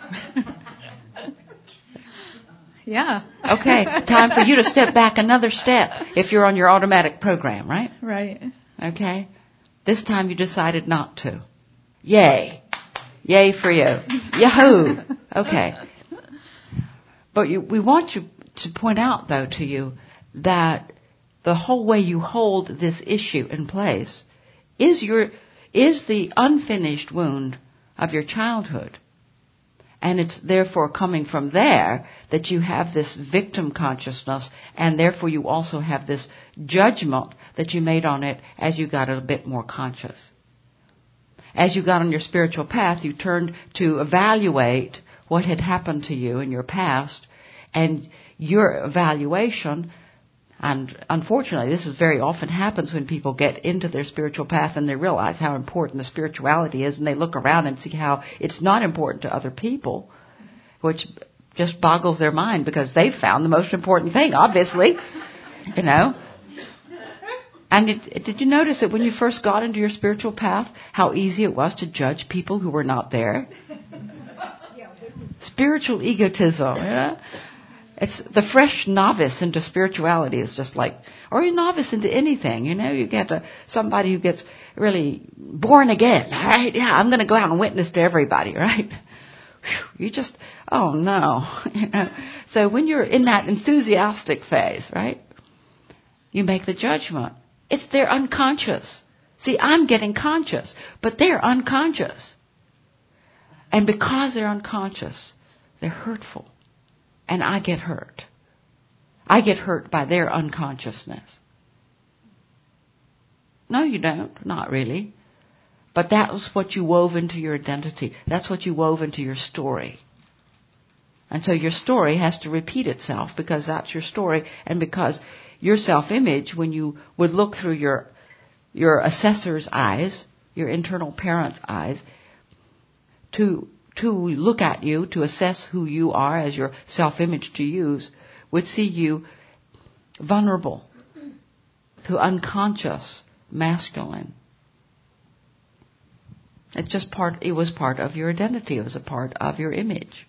Yeah. Okay, time for you to step back another step if you're on your automatic program, right? Right. Okay. This time you decided not to. Yay. Yay for you. Yahoo. Okay. But we want you to point out, though, to you that the whole way you hold this issue in place is the unfinished wound of your childhood. And it's therefore coming from there that you have this victim consciousness, and therefore you also have this judgment that you made on it as you got a bit more conscious. As you got on your spiritual path, you turned to evaluate what had happened to you in your past, and your evaluation, and unfortunately this is very often happens when people get into their spiritual path and they realize how important the spirituality is, and they look around and see how it's not important to other people, which just boggles their mind because they've found the most important thing, obviously, And did you notice that when you first got into your spiritual path, how easy it was to judge people who were not there? Spiritual egotism, It's the fresh novice into spirituality is just like, or a novice into anything, you get somebody who gets really born again, right? Yeah, I'm going to go out and witness to everybody, right? Whew, you just, oh no, So when you're in that enthusiastic phase, right? You make the judgment. They're unconscious. See, I'm getting conscious, but they're unconscious. And because they're unconscious, they're hurtful. And I get hurt. I get hurt by their unconsciousness. No, you don't. Not really. But that was what you wove into your identity. That's what you wove into your story. And so your story has to repeat itself because that's your story, and because your self-image, when you would look through your assessor's eyes, your internal parent's eyes, to look at you, to assess who you are as your self-image to use, would see you vulnerable to unconscious masculine. It was part of your identity. It was a part of your image.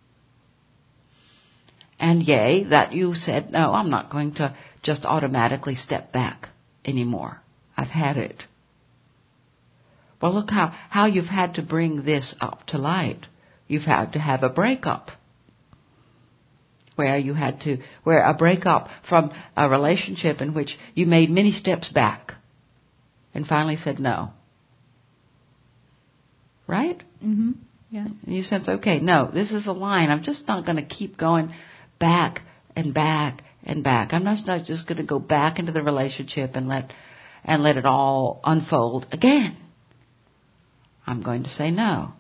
And yay, that you said, no, I'm not going to just automatically step back anymore. I've had it. Well, look how you've had to bring this up to light. You've had to have a breakup. Where a breakup from a relationship in which you made many steps back and finally said no. Right? Mm-hmm. Yeah. And you sense, okay, no, this is the line. I'm just not going to keep going back and back and back. I'm not just going to go back into the relationship and let it all unfold again. I'm going to say no.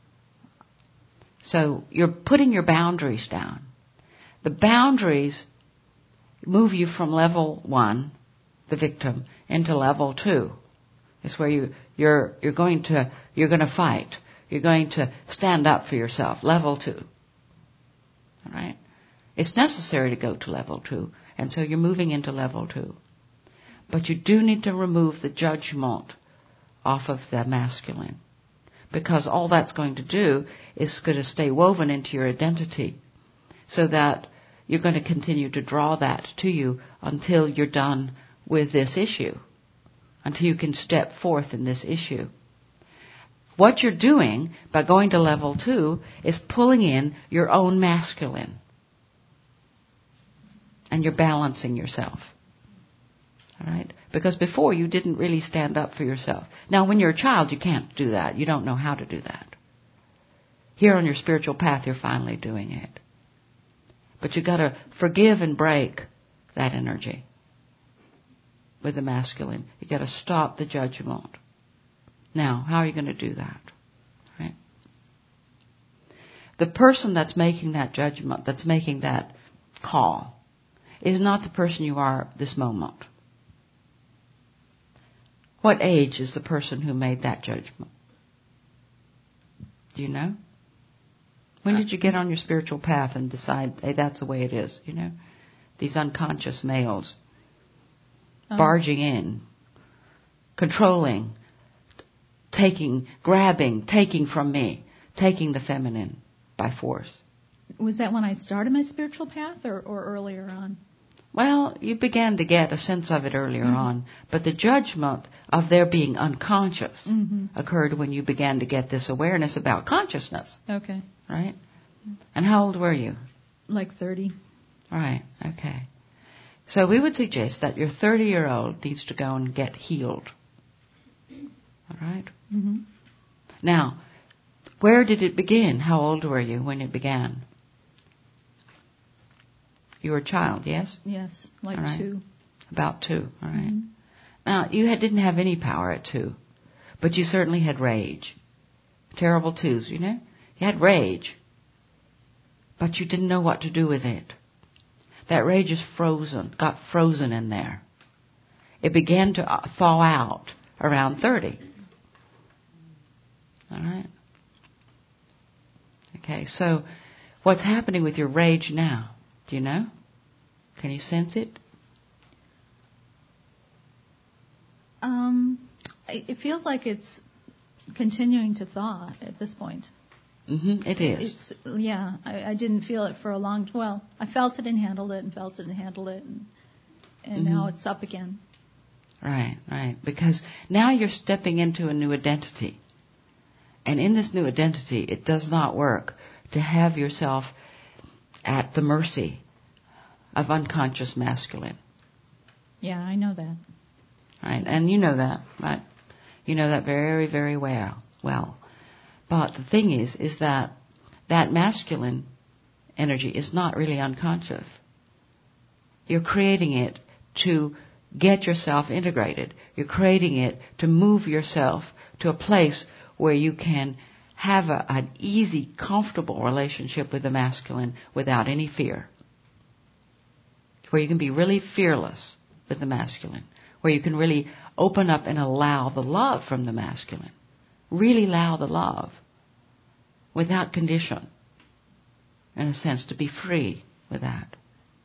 So you're putting your boundaries down. The boundaries move you from level 1, the victim, into level 2. It's where you're going to fight. You're going to stand up for yourself. Level 2. All right? It's necessary to go to level 2, and so you're moving into level 2. But you do need to remove the judgment off of the masculine, because all that's going to do is going to stay woven into your identity, so that you're going to continue to draw that to you until you're done with this issue, until you can step forth in this issue. What you're doing by going to level 2 is pulling in your own masculine. And you're balancing yourself. All right? Because before you didn't really stand up for yourself. Now, when you're a child, you can't do that. You don't know how to do that. Here on your spiritual path, you're finally doing it. But you've got to forgive and break that energy with the masculine. You've got to stop the judgment. Now, how are you going to do that? Right? The person that's making that judgment, that's making that call, is not the person you are this moment. What age is the person who made that judgment? Do you know? When did you get on your spiritual path and decide, hey, that's the way it is, you know? These unconscious males barging in, controlling, taking, grabbing, taking from me, taking the feminine by force. Was that when I started my spiritual path or earlier on? Well, you began to get a sense of it earlier on, but the judgment of their being unconscious occurred when you began to get this awareness about consciousness. Okay. Right? And how old were you? Like 30. Right, okay. So we would suggest that your 30-year-old needs to go and get healed. All right? Mm-hmm. Now, where did it begin? How old were you when it began? You were a child, yes? Yes, like right. 2. About 2, all right. Mm-hmm. Now, you didn't have any power at 2, but you certainly had rage. Terrible 2s, you know? You had rage, but you didn't know what to do with it. That rage is frozen, got frozen in there. It began to thaw out around 30. All right? Okay, so what's happening with your rage now? Do you know? Can you sense it? It feels like it's continuing to thaw at this point. Mm-hmm, it is. I didn't feel it for a long. Well, I felt it and handled it and felt it and handled it, and now it's up again. Right. Because now you're stepping into a new identity, and in this new identity, it does not work to have yourself at the mercy of unconscious masculine. Yeah, I know that. Right, and you know that, right? You know that very, very well. But the thing is that masculine energy is not really unconscious. You're creating it to get yourself integrated. You're creating it to move yourself to a place where you can have an easy, comfortable relationship with the masculine without any fear. Where you can be really fearless with the masculine. Where you can really open up and allow the love from the masculine. Really allow the love without condition, in a sense, to be free with that.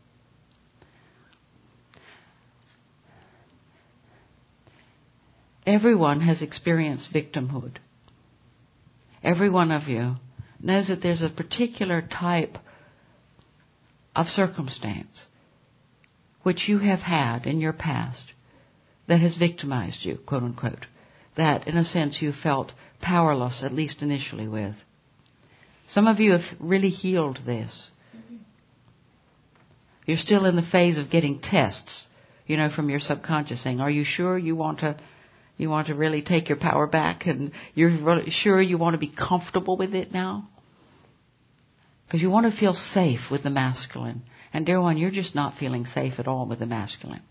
Everyone has experienced victimhood. Every one of you knows that there's a particular type of circumstance which you have had in your past that has victimized you, quote unquote, that in a sense you felt powerless, at least initially with. Some of you have really healed this. You're still in the phase of getting tests, from your subconscious saying, are you sure you want to really take your power back, and you're really sure you want to be comfortable with it now? Because you want to feel safe with the masculine. And dear one, you're just not feeling safe at all with the masculine.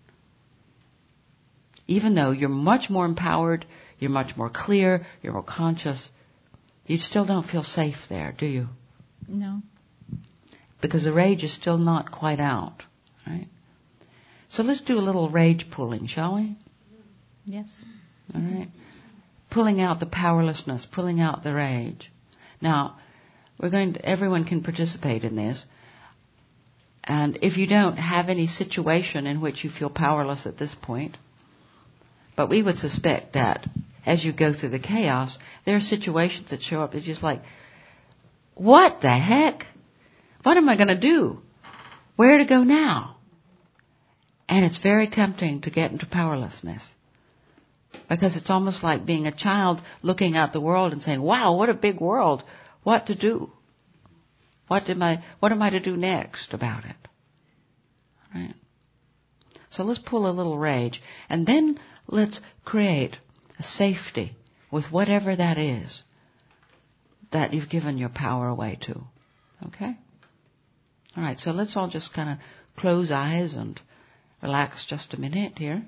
Even though you're much more empowered, you're much more clear, you're more conscious, you still don't feel safe there, do you? No. Because the rage is still not quite out, right? So let's do a little rage pulling, shall we? Yes. All right. Pulling out the powerlessness, pulling out the rage. Now, everyone can participate in this. And if you don't have any situation in which you feel powerless at this point, but we would suspect that as you go through the chaos, there are situations that show up. It's just like, what the heck? What am I going to do? Where to go now? And it's very tempting to get into powerlessness. Because it's almost like being a child looking at the world and saying, wow, what a big world. What to do? What am I to do next about it? Right? So let's pull a little rage. And then let's create a safety with whatever that is that you've given your power away to. Okay? All right, so let's all just kind of close eyes and relax just a minute here.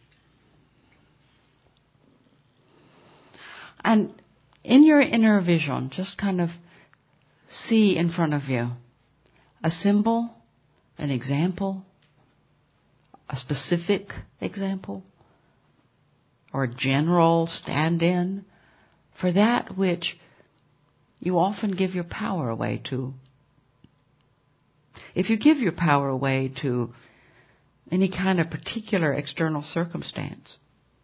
And in your inner vision, just kind of see in front of you a symbol, an example, a specific example, or a general stand-in for that which you often give your power away to. If you give your power away to any kind of particular external circumstance,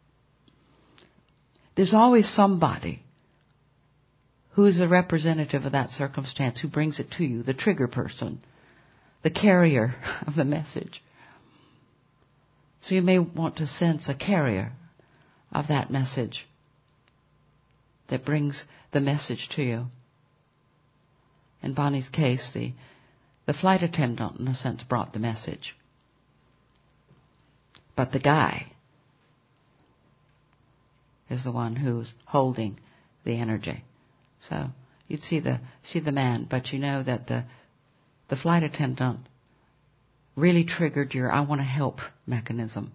there's always somebody who is a representative of that circumstance who brings it to you, the trigger person, the carrier of the message. So you may want to sense a carrier of that message that brings the message to you. In Bonnie's case, the flight attendant, in a sense, brought the message. But the guy is the one who's holding the energy. So you'd see the man, but you know that the flight attendant really triggered your I want to help mechanism.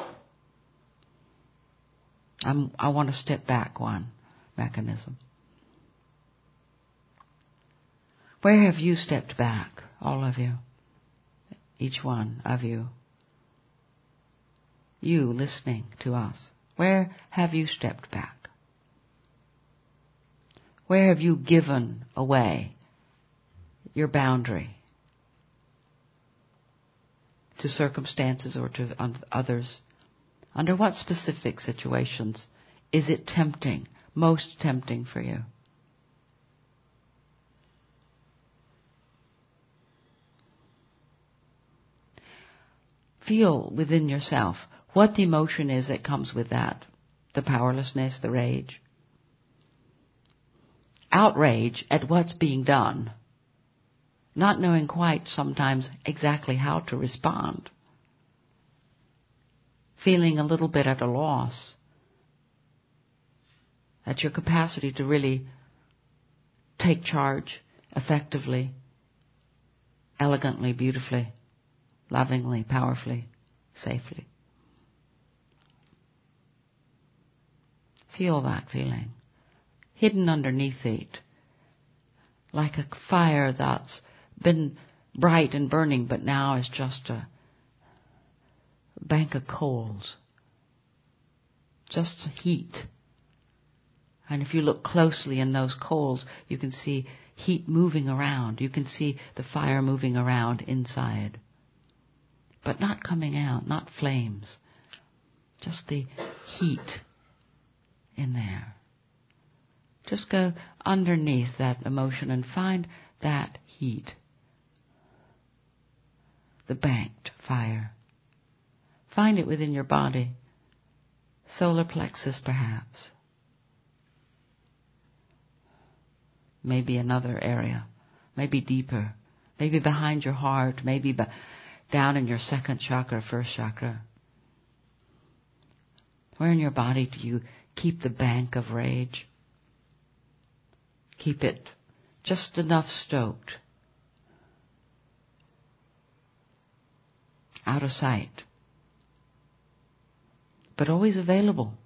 I want to step back one mechanism. Where have you stepped back, all of you? Each one of you. You listening to us. Where have you stepped back? Where have you given away your boundary to circumstances or to others? Under what specific situations is it tempting, most tempting for you? Feel within yourself what the emotion is that comes with that. The powerlessness, the rage. Outrage at what's being done. Not knowing quite sometimes exactly how to respond. Feeling a little bit at a loss. At your capacity to really take charge effectively, elegantly, beautifully, lovingly, powerfully, safely. Feel that feeling. Hidden underneath it. Like a fire that's been bright and burning but now is just a bank of coals. Just heat. And if you look closely in those coals, you can see heat moving around. You can see the fire moving around inside. But not coming out, not flames. Just the heat in there. Just go underneath that emotion and find that heat. The banked fire. Find it within your body. Solar plexus, perhaps. Maybe another area. Maybe deeper. Maybe behind your heart. Maybe down in your second chakra, first chakra. Where in your body do you keep the bank of rage? Keep it just enough stoked. Out of sight. But always available.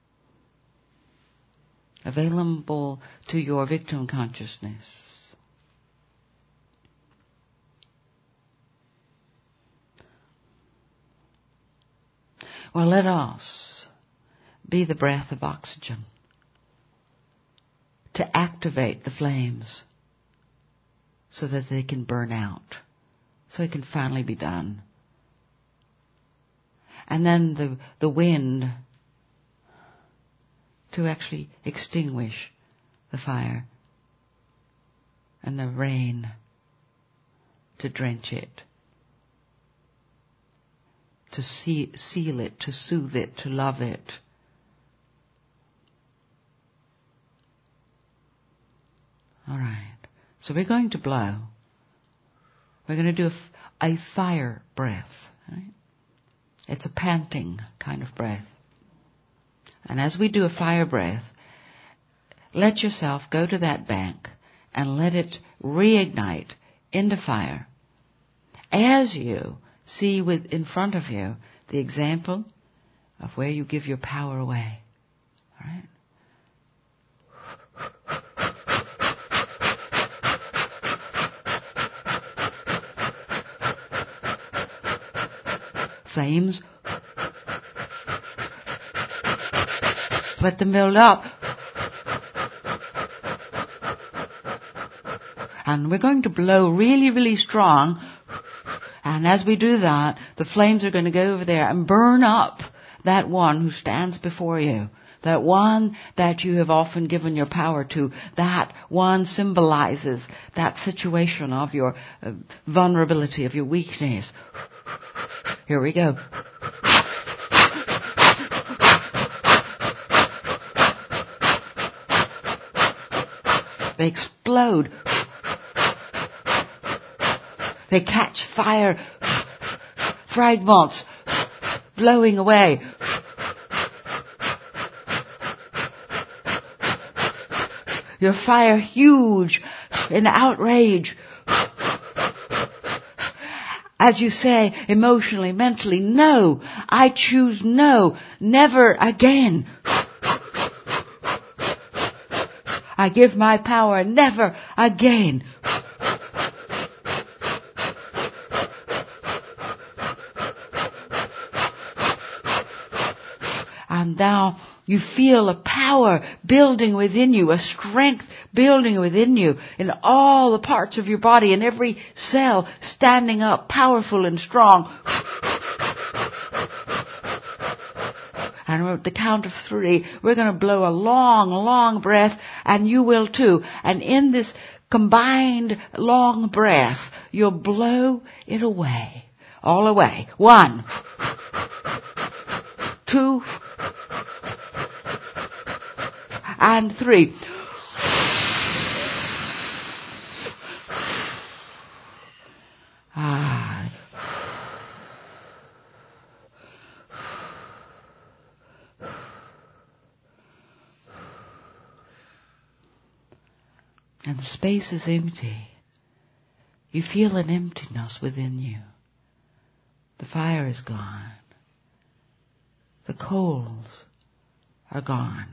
Available to your victim consciousness. Well, let us be the breath of oxygen to activate the flames so that they can burn out, so it can finally be done. And then the wind to actually extinguish the fire, and the rain to drench it, to seal it, to soothe it, to love it. All right. So we're going to blow. We're going to do a fire breath. Right? It's a panting kind of breath. And as we do a fire breath, let yourself go to that bank and let it reignite into fire. As you see in front of you the example of where you give your power away. All right? Flames. Let them build up. And we're going to blow really, really strong. And as we do that, the flames are going to go over there and burn up that one who stands before you. That one that you have often given your power to. That one symbolizes that situation of your vulnerability, of your weakness. Here we go. They explode. They catch fire. Fragments blowing away. Your fire huge in outrage. As you say emotionally, mentally, no, I choose no, never again. I give my power, never again. And now you feel a power building within you, a strength building within you in all the parts of your body, in every cell standing up, powerful and strong. And at the count of 3, we're going to blow a long, long breath, and you will too. And in this combined long breath, you'll blow it away, all away. 1, 2, and 3. And the space is empty. You feel an emptiness within you. The fire is gone. The coals are gone.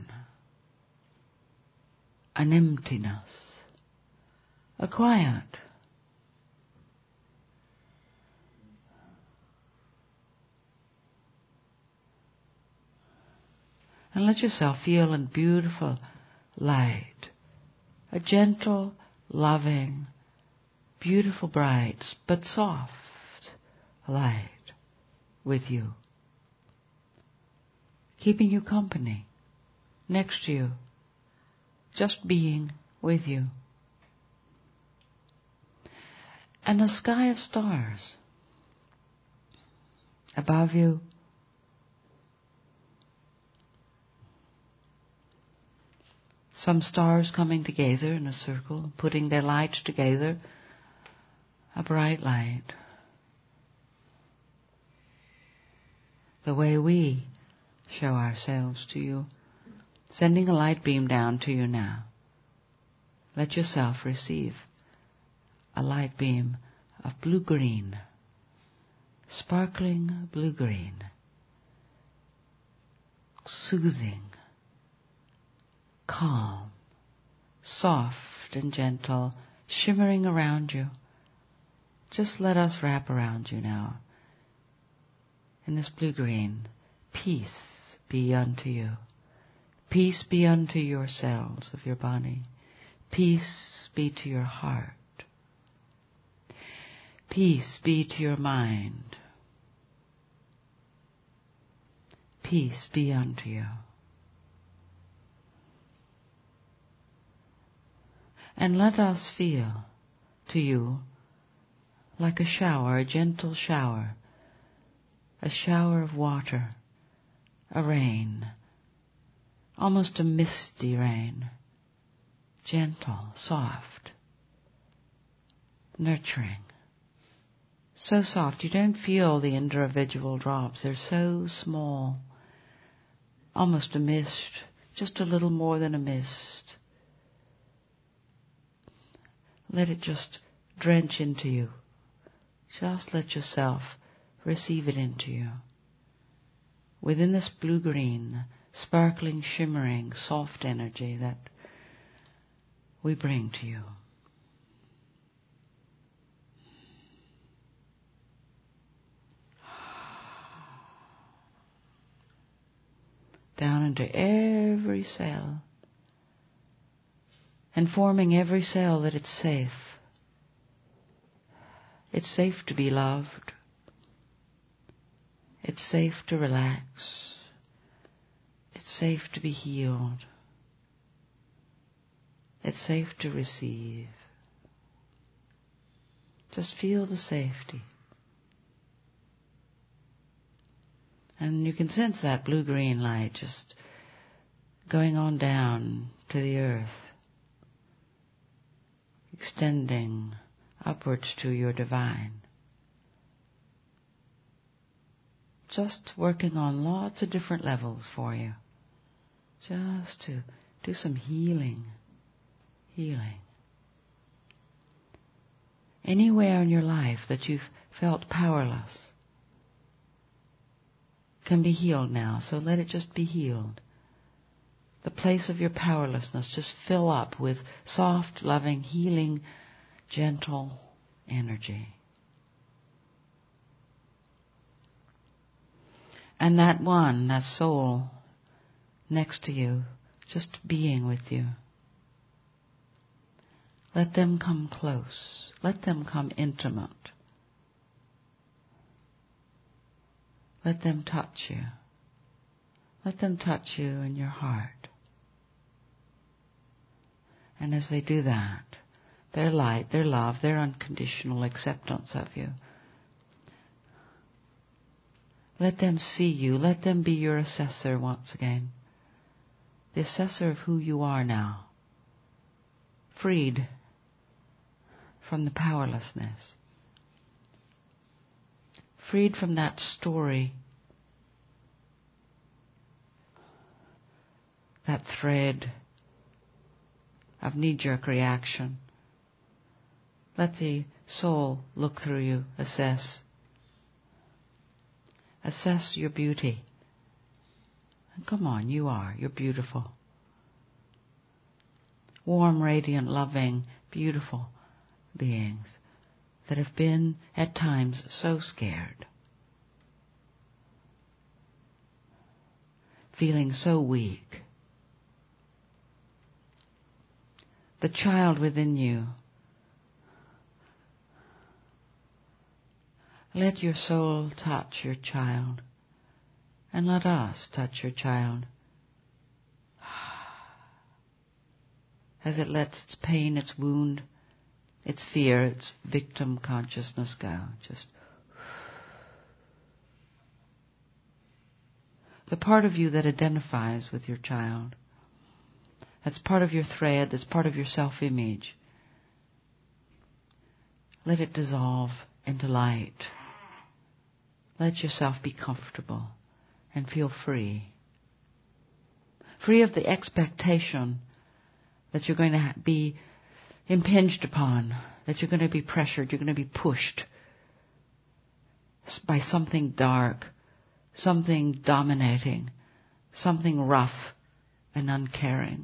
An emptiness. A quiet. And let yourself feel a beautiful light. A gentle, loving, beautiful, bright, but soft light with you. Keeping you company, next to you, just being with you. And a sky of stars above you. Some stars coming together in a circle, putting their lights together, a bright light. The way we show ourselves to you, sending a light beam down to you now. Let yourself receive a light beam of blue-green, sparkling blue-green, soothing, calm, soft and gentle, shimmering around you. Just let us wrap around you now. In this blue-green, peace be unto you. Peace be unto your cells of your body. Peace be to your heart. Peace be to your mind. Peace be unto you. And let us feel to you like a shower, a gentle shower, a shower of water, a rain, almost a misty rain, gentle, soft, nurturing, So soft. You don't feel the individual drops. They're so small. Almost a mist. Just a little more than a mist. Let it just drench into you. Just let yourself receive it into you. Within this blue-green, sparkling, shimmering, soft energy that we bring to you. Down into every cell. Informing every cell that it's safe. It's safe to be loved. It's safe to relax. It's safe to be healed. It's safe to receive. Just feel the safety. And you can sense that blue-green light just going on down to the earth, extending upwards to your divine. Just working on lots of different levels for you. Just to do some healing. Anywhere in your life that you've felt powerless can be healed now, so let it just be healed. The place of your powerlessness just fill up with soft, loving, healing, gentle energy. And that one, that soul next to you, just being with you. Let them come close. Let them come intimate. Let them touch you. Let them touch you in your heart. And as they do that, their light, their love, their unconditional acceptance of you, let them see you. Let them be your assessor once again. The assessor of who you are now. Freed from the powerlessness. Freed from that story. That thread of knee-jerk reaction. Let the soul look through you, assess. Assess your beauty. And come on, you're beautiful. Warm, radiant, loving, beautiful beings that have been at times so scared. Feeling so weak. The child within you. Let your soul touch your child. And let us touch your child. As it lets its pain, its wound, its fear, its victim consciousness go. Just the part of you that identifies with your child. That's part of your thread, that's part of your self-image. Let it dissolve into light. Let yourself be comfortable and feel free. Free of the expectation that you're going to be impinged upon, that you're going to be pressured, you're going to be pushed by something dark, something dominating, something rough and uncaring.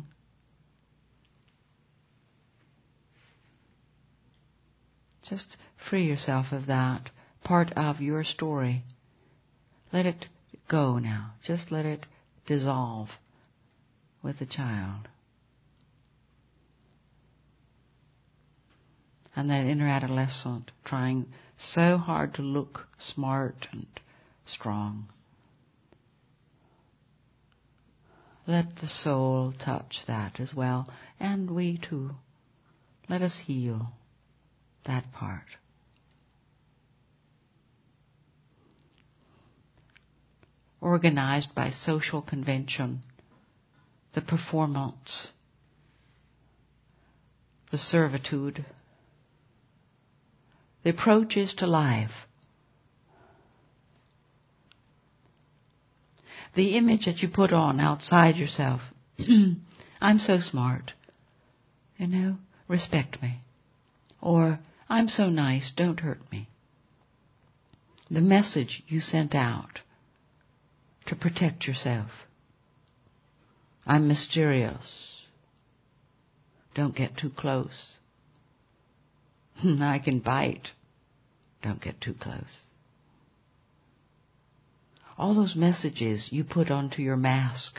Just free yourself of that part of your story. Let it go now. Just let it dissolve with the child. And that inner adolescent trying so hard to look smart and strong. Let the soul touch that as well. And we too. Let us heal that part. Organized by social convention, the performance, the servitude, The approach is to life. The image that you put on outside yourself, I'm so smart, respect me. Or, I'm so nice, don't hurt me. The message you sent out to protect yourself. I'm mysterious. Don't get too close. I can bite. Don't get too close. All those messages you put onto your mask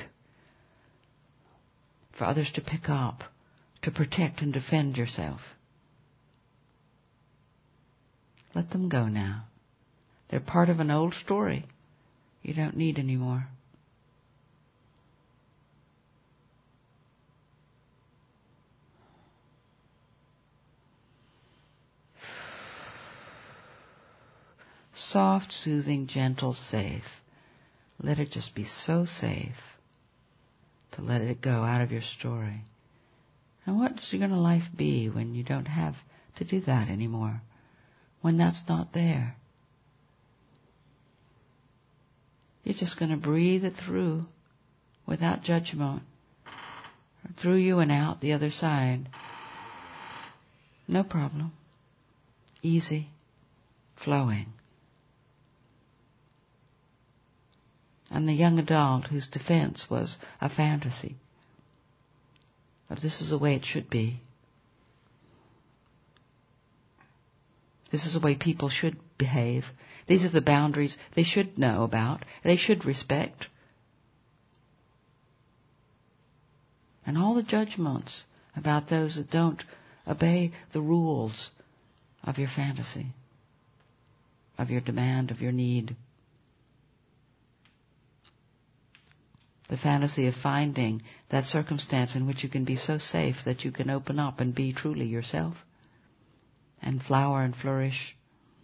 for others to pick up, to protect and defend yourself. Let them go now. They're part of an old story you don't need anymore. Soft, soothing, gentle, safe. Let it just be so safe to let it go out of your story. And what's your life be when you don't have to do that anymore? When that's not there? You're just going to breathe it through without judgment. Through you and out the other side. No problem. Easy. Flowing. And the young adult whose defense was a fantasy of this is the way it should be. This is the way people should behave. These are the boundaries they should know about, they should respect. And all the judgments about those that don't obey the rules of your fantasy, of your demand, of your need. The fantasy of finding that circumstance in which you can be so safe that you can open up and be truly yourself and flower and flourish.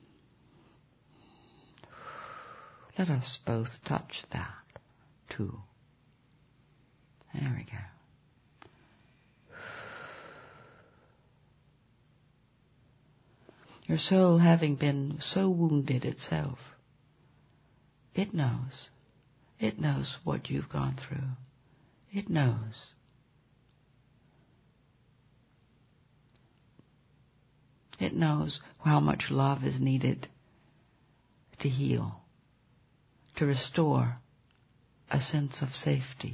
Let us both touch that too. There we go. Your soul, having been so wounded itself, it knows. It knows what you've gone through. It knows. It knows how much love is needed to heal, to restore a sense of safety,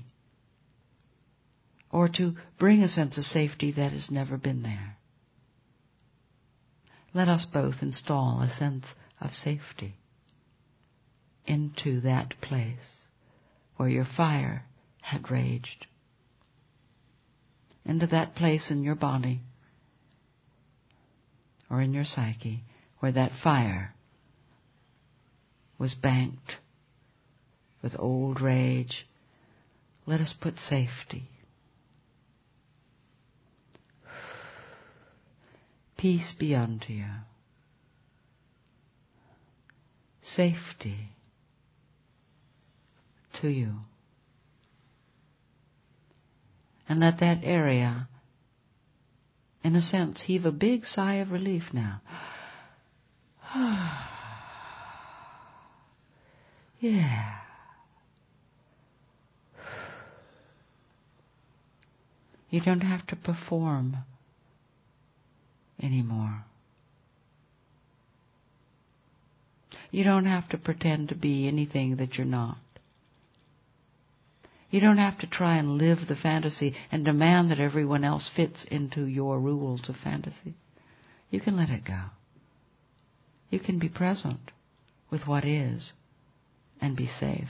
or to bring a sense of safety that has never been there. Let us both install a sense of safety into that place where your fire had raged, into that place in your body or in your psyche where that fire was banked with old rage. Let us put safety, peace be unto you, safety to you. And let that area, in a sense, heave a big sigh of relief now. Yeah. You don't have to perform anymore. You don't have to pretend to be anything that you're not. You don't have to try and live the fantasy and demand that everyone else fits into your rules of fantasy. You can let it go. You can be present with what is and be safe.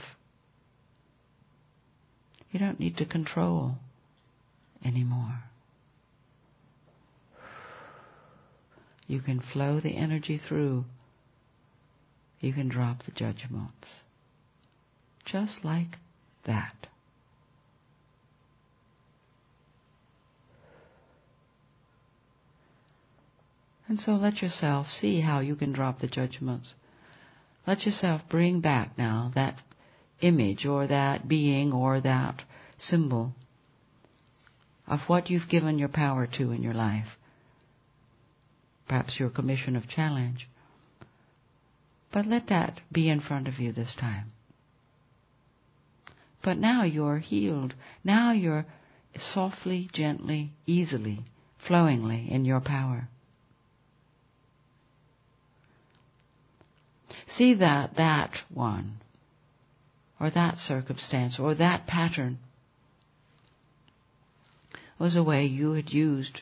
You don't need to control anymore. You can flow the energy through. You can drop the judgments. Just like that. And so let yourself see how you can drop the judgments. Let yourself bring back now that image or that being or that symbol of what you've given your power to in your life. perhaps your commission of challenge. But let that be in front of you this time. But now you're healed. Now you're softly, gently, easily, flowingly in your power. See that one, or that circumstance, or that pattern was a way you had used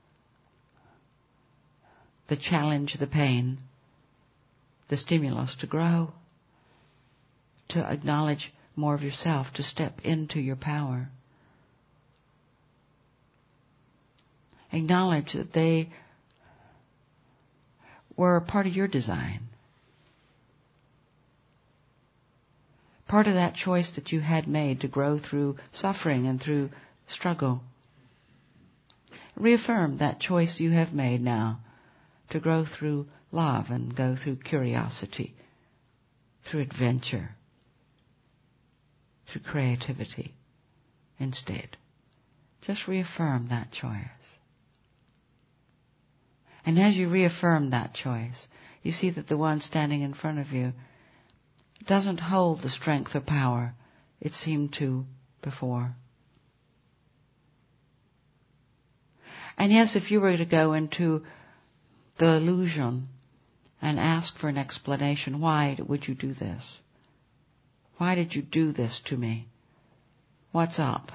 the challenge, the pain, the stimulus to grow, to acknowledge more of yourself, to step into your power. Acknowledge that they were part of your design. Part of that choice that you had made to grow through suffering and through struggle. Reaffirm that choice you have made now to grow through love and go through curiosity, through adventure, through creativity instead. Just reaffirm that choice. And as you reaffirm that choice, you see that the one standing in front of you doesn't hold the strength or power it seemed to before. And yes, if you were to go into the illusion and ask for an explanation, why would you do this? Why did you do this to me? What's up?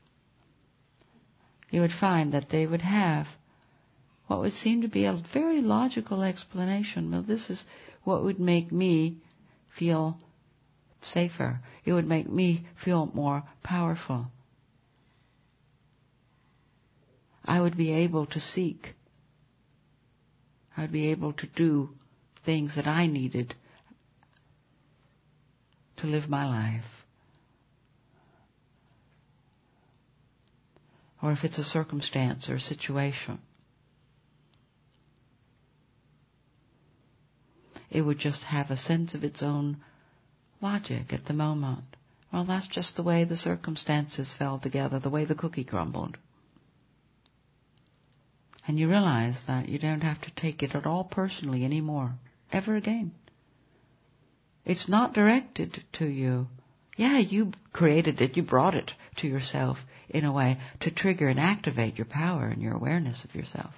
You would find that they would have what would seem to be a very logical explanation. Well, this is what would make me feel safer. It would make me feel more powerful. I would be able to seek. I would be able to do things that I needed to live my life. Or if it's a circumstance or a situation, it would just have a sense of its own logic at the moment. Well, that's just the way the circumstances fell together, the way the cookie crumbled. And you realize that you don't have to take it at all personally anymore, ever again. It's not directed to you. Yeah, you created it, you brought it to yourself in a way to trigger and activate your power and your awareness of yourself.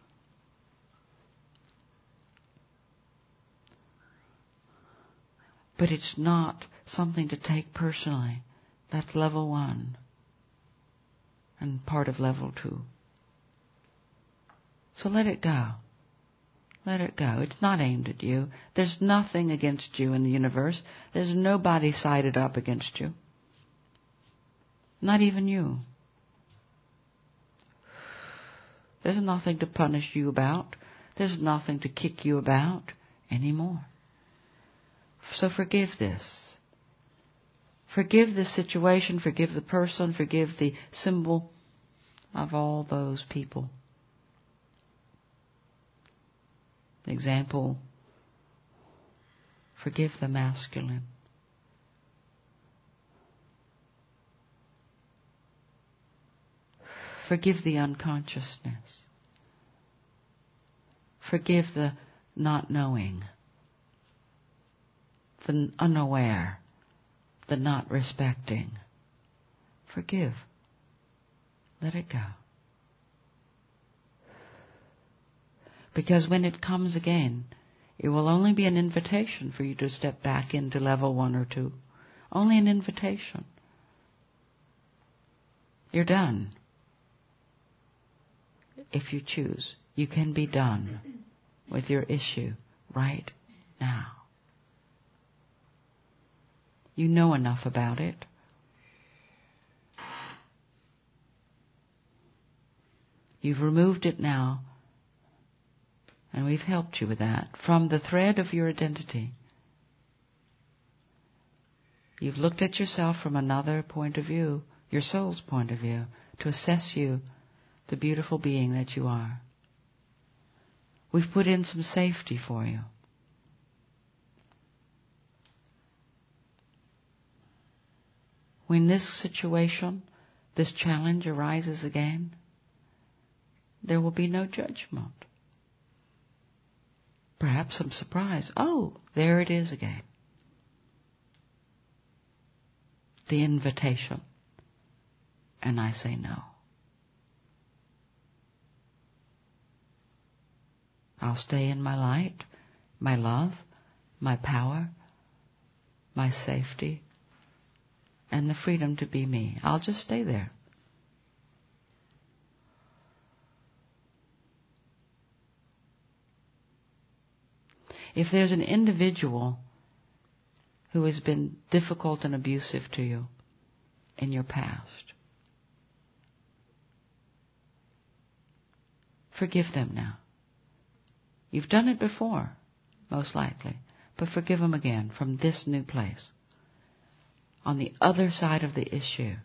But it's not something to take personally. That's level 1 and part of level 2. So let it go. Let it go. It's not aimed at you. There's nothing against you in the universe. There's nobody sided up against you. Not even you. There's nothing to punish you about. There's nothing to kick you about anymore. So forgive this. Forgive this situation, forgive the person, forgive the symbol of all those people. Example, forgive the masculine. Forgive the unconsciousness. Forgive the not knowing, the unaware, the not respecting. Forgive. Let it go. Because when it comes again, it will only be an invitation for you to step back into level 1 or 2. Only an invitation. You're done. If you choose, you can be done with your issue right now. You know enough about it. You've removed it now, and we've helped you with that from the thread of your identity. You've looked at yourself from another point of view, your soul's point of view, to assess you, the beautiful being that you are. We've put in some safety for you. When this situation, this challenge arises again, there will be no judgment. Perhaps some surprise. Oh, there it is again. The invitation. And I say no. I'll stay in my light, my love, my power, my safety, and the freedom to be me. I'll just stay there. If there's an individual who has been difficult and abusive to you in your past, forgive them now. You've done it before, most likely, but forgive them again from this new place, on the other side of the issue,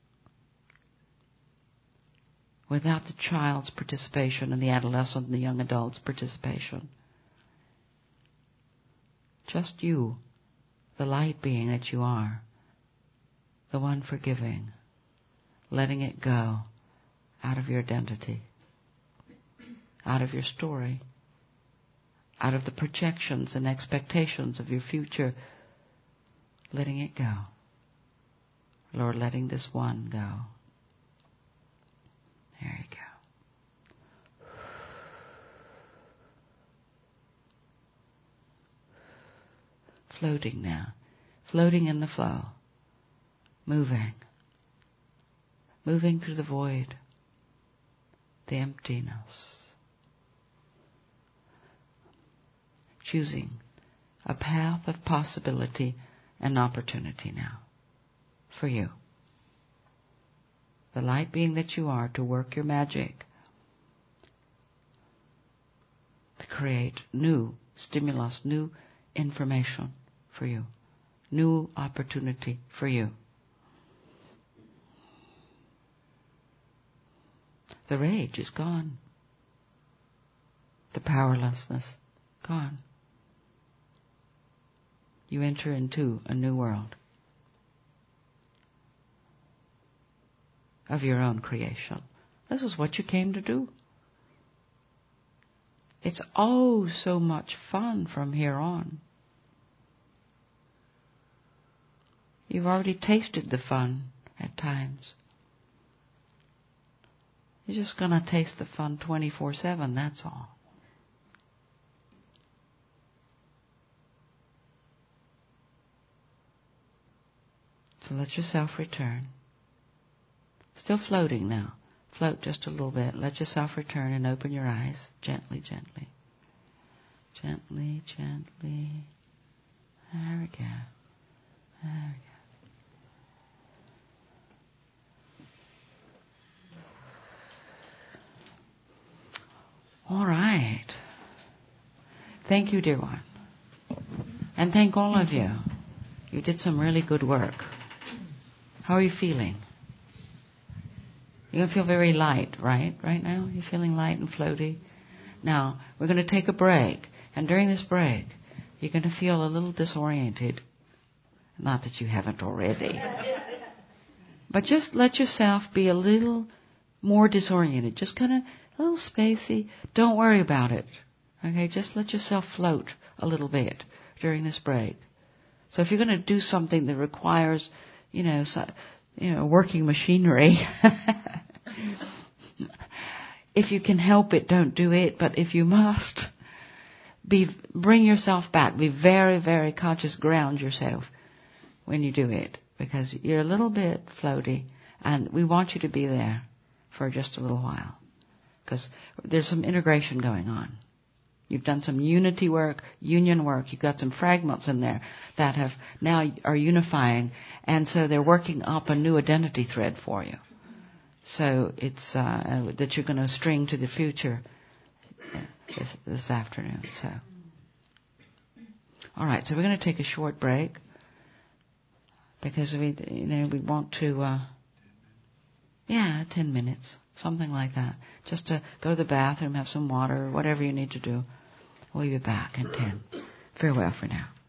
without the child's participation and the adolescent and the young adult's participation. Just you, the light being that you are, the one forgiving, letting it go out of your identity, out of your story, out of the projections and expectations of your future, letting it go. Lord, letting this one go. There you go. Floating now. Floating in the flow. Moving. Moving through the void. The emptiness. Choosing a path of possibility and opportunity now. For you. The light being that you are, to work your magic. To create new stimulus, new information for you. New opportunity for you. The rage is gone. The powerlessness, gone. You enter into a new world of your own creation. This is what you came to do. It's oh so much fun from here on. You've already tasted the fun at times. You're just going to taste the fun 24/7, that's all. So let yourself return. Still floating now. Float just a little bit. Let yourself return and open your eyes. Gently, gently. Gently, gently. There we go. There we go. All right. Thank you, dear one. And thank all of you. You did some really good work. How are you feeling? You're going to feel very light, right? Right now? You're feeling light and floaty? Now, we're going to take a break. And during this break, you're going to feel a little disoriented. Not that you haven't already. But just let yourself be a little more disoriented. Just kind of a little spacey. Don't worry about it. Okay? Just let yourself float a little bit during this break. So if you're going to do something that requires, working machinery, if you can help it, don't do it. But if you must, bring yourself back. Be very, very conscious. Ground yourself when you do it, because you're a little bit floaty, and we want you to be there for just a little while, because there's some integration going on. You've done some unity work, union work. You've got some fragments in there that have now are unifying, and so they're working up a new identity thread for you. So it's that you're going to string to the future this afternoon. So, all right. So we're going to take a short break because we want to, 10 minutes, something like that, just to go to the bathroom, have some water, whatever you need to do. We'll be back in 10. Farewell for now.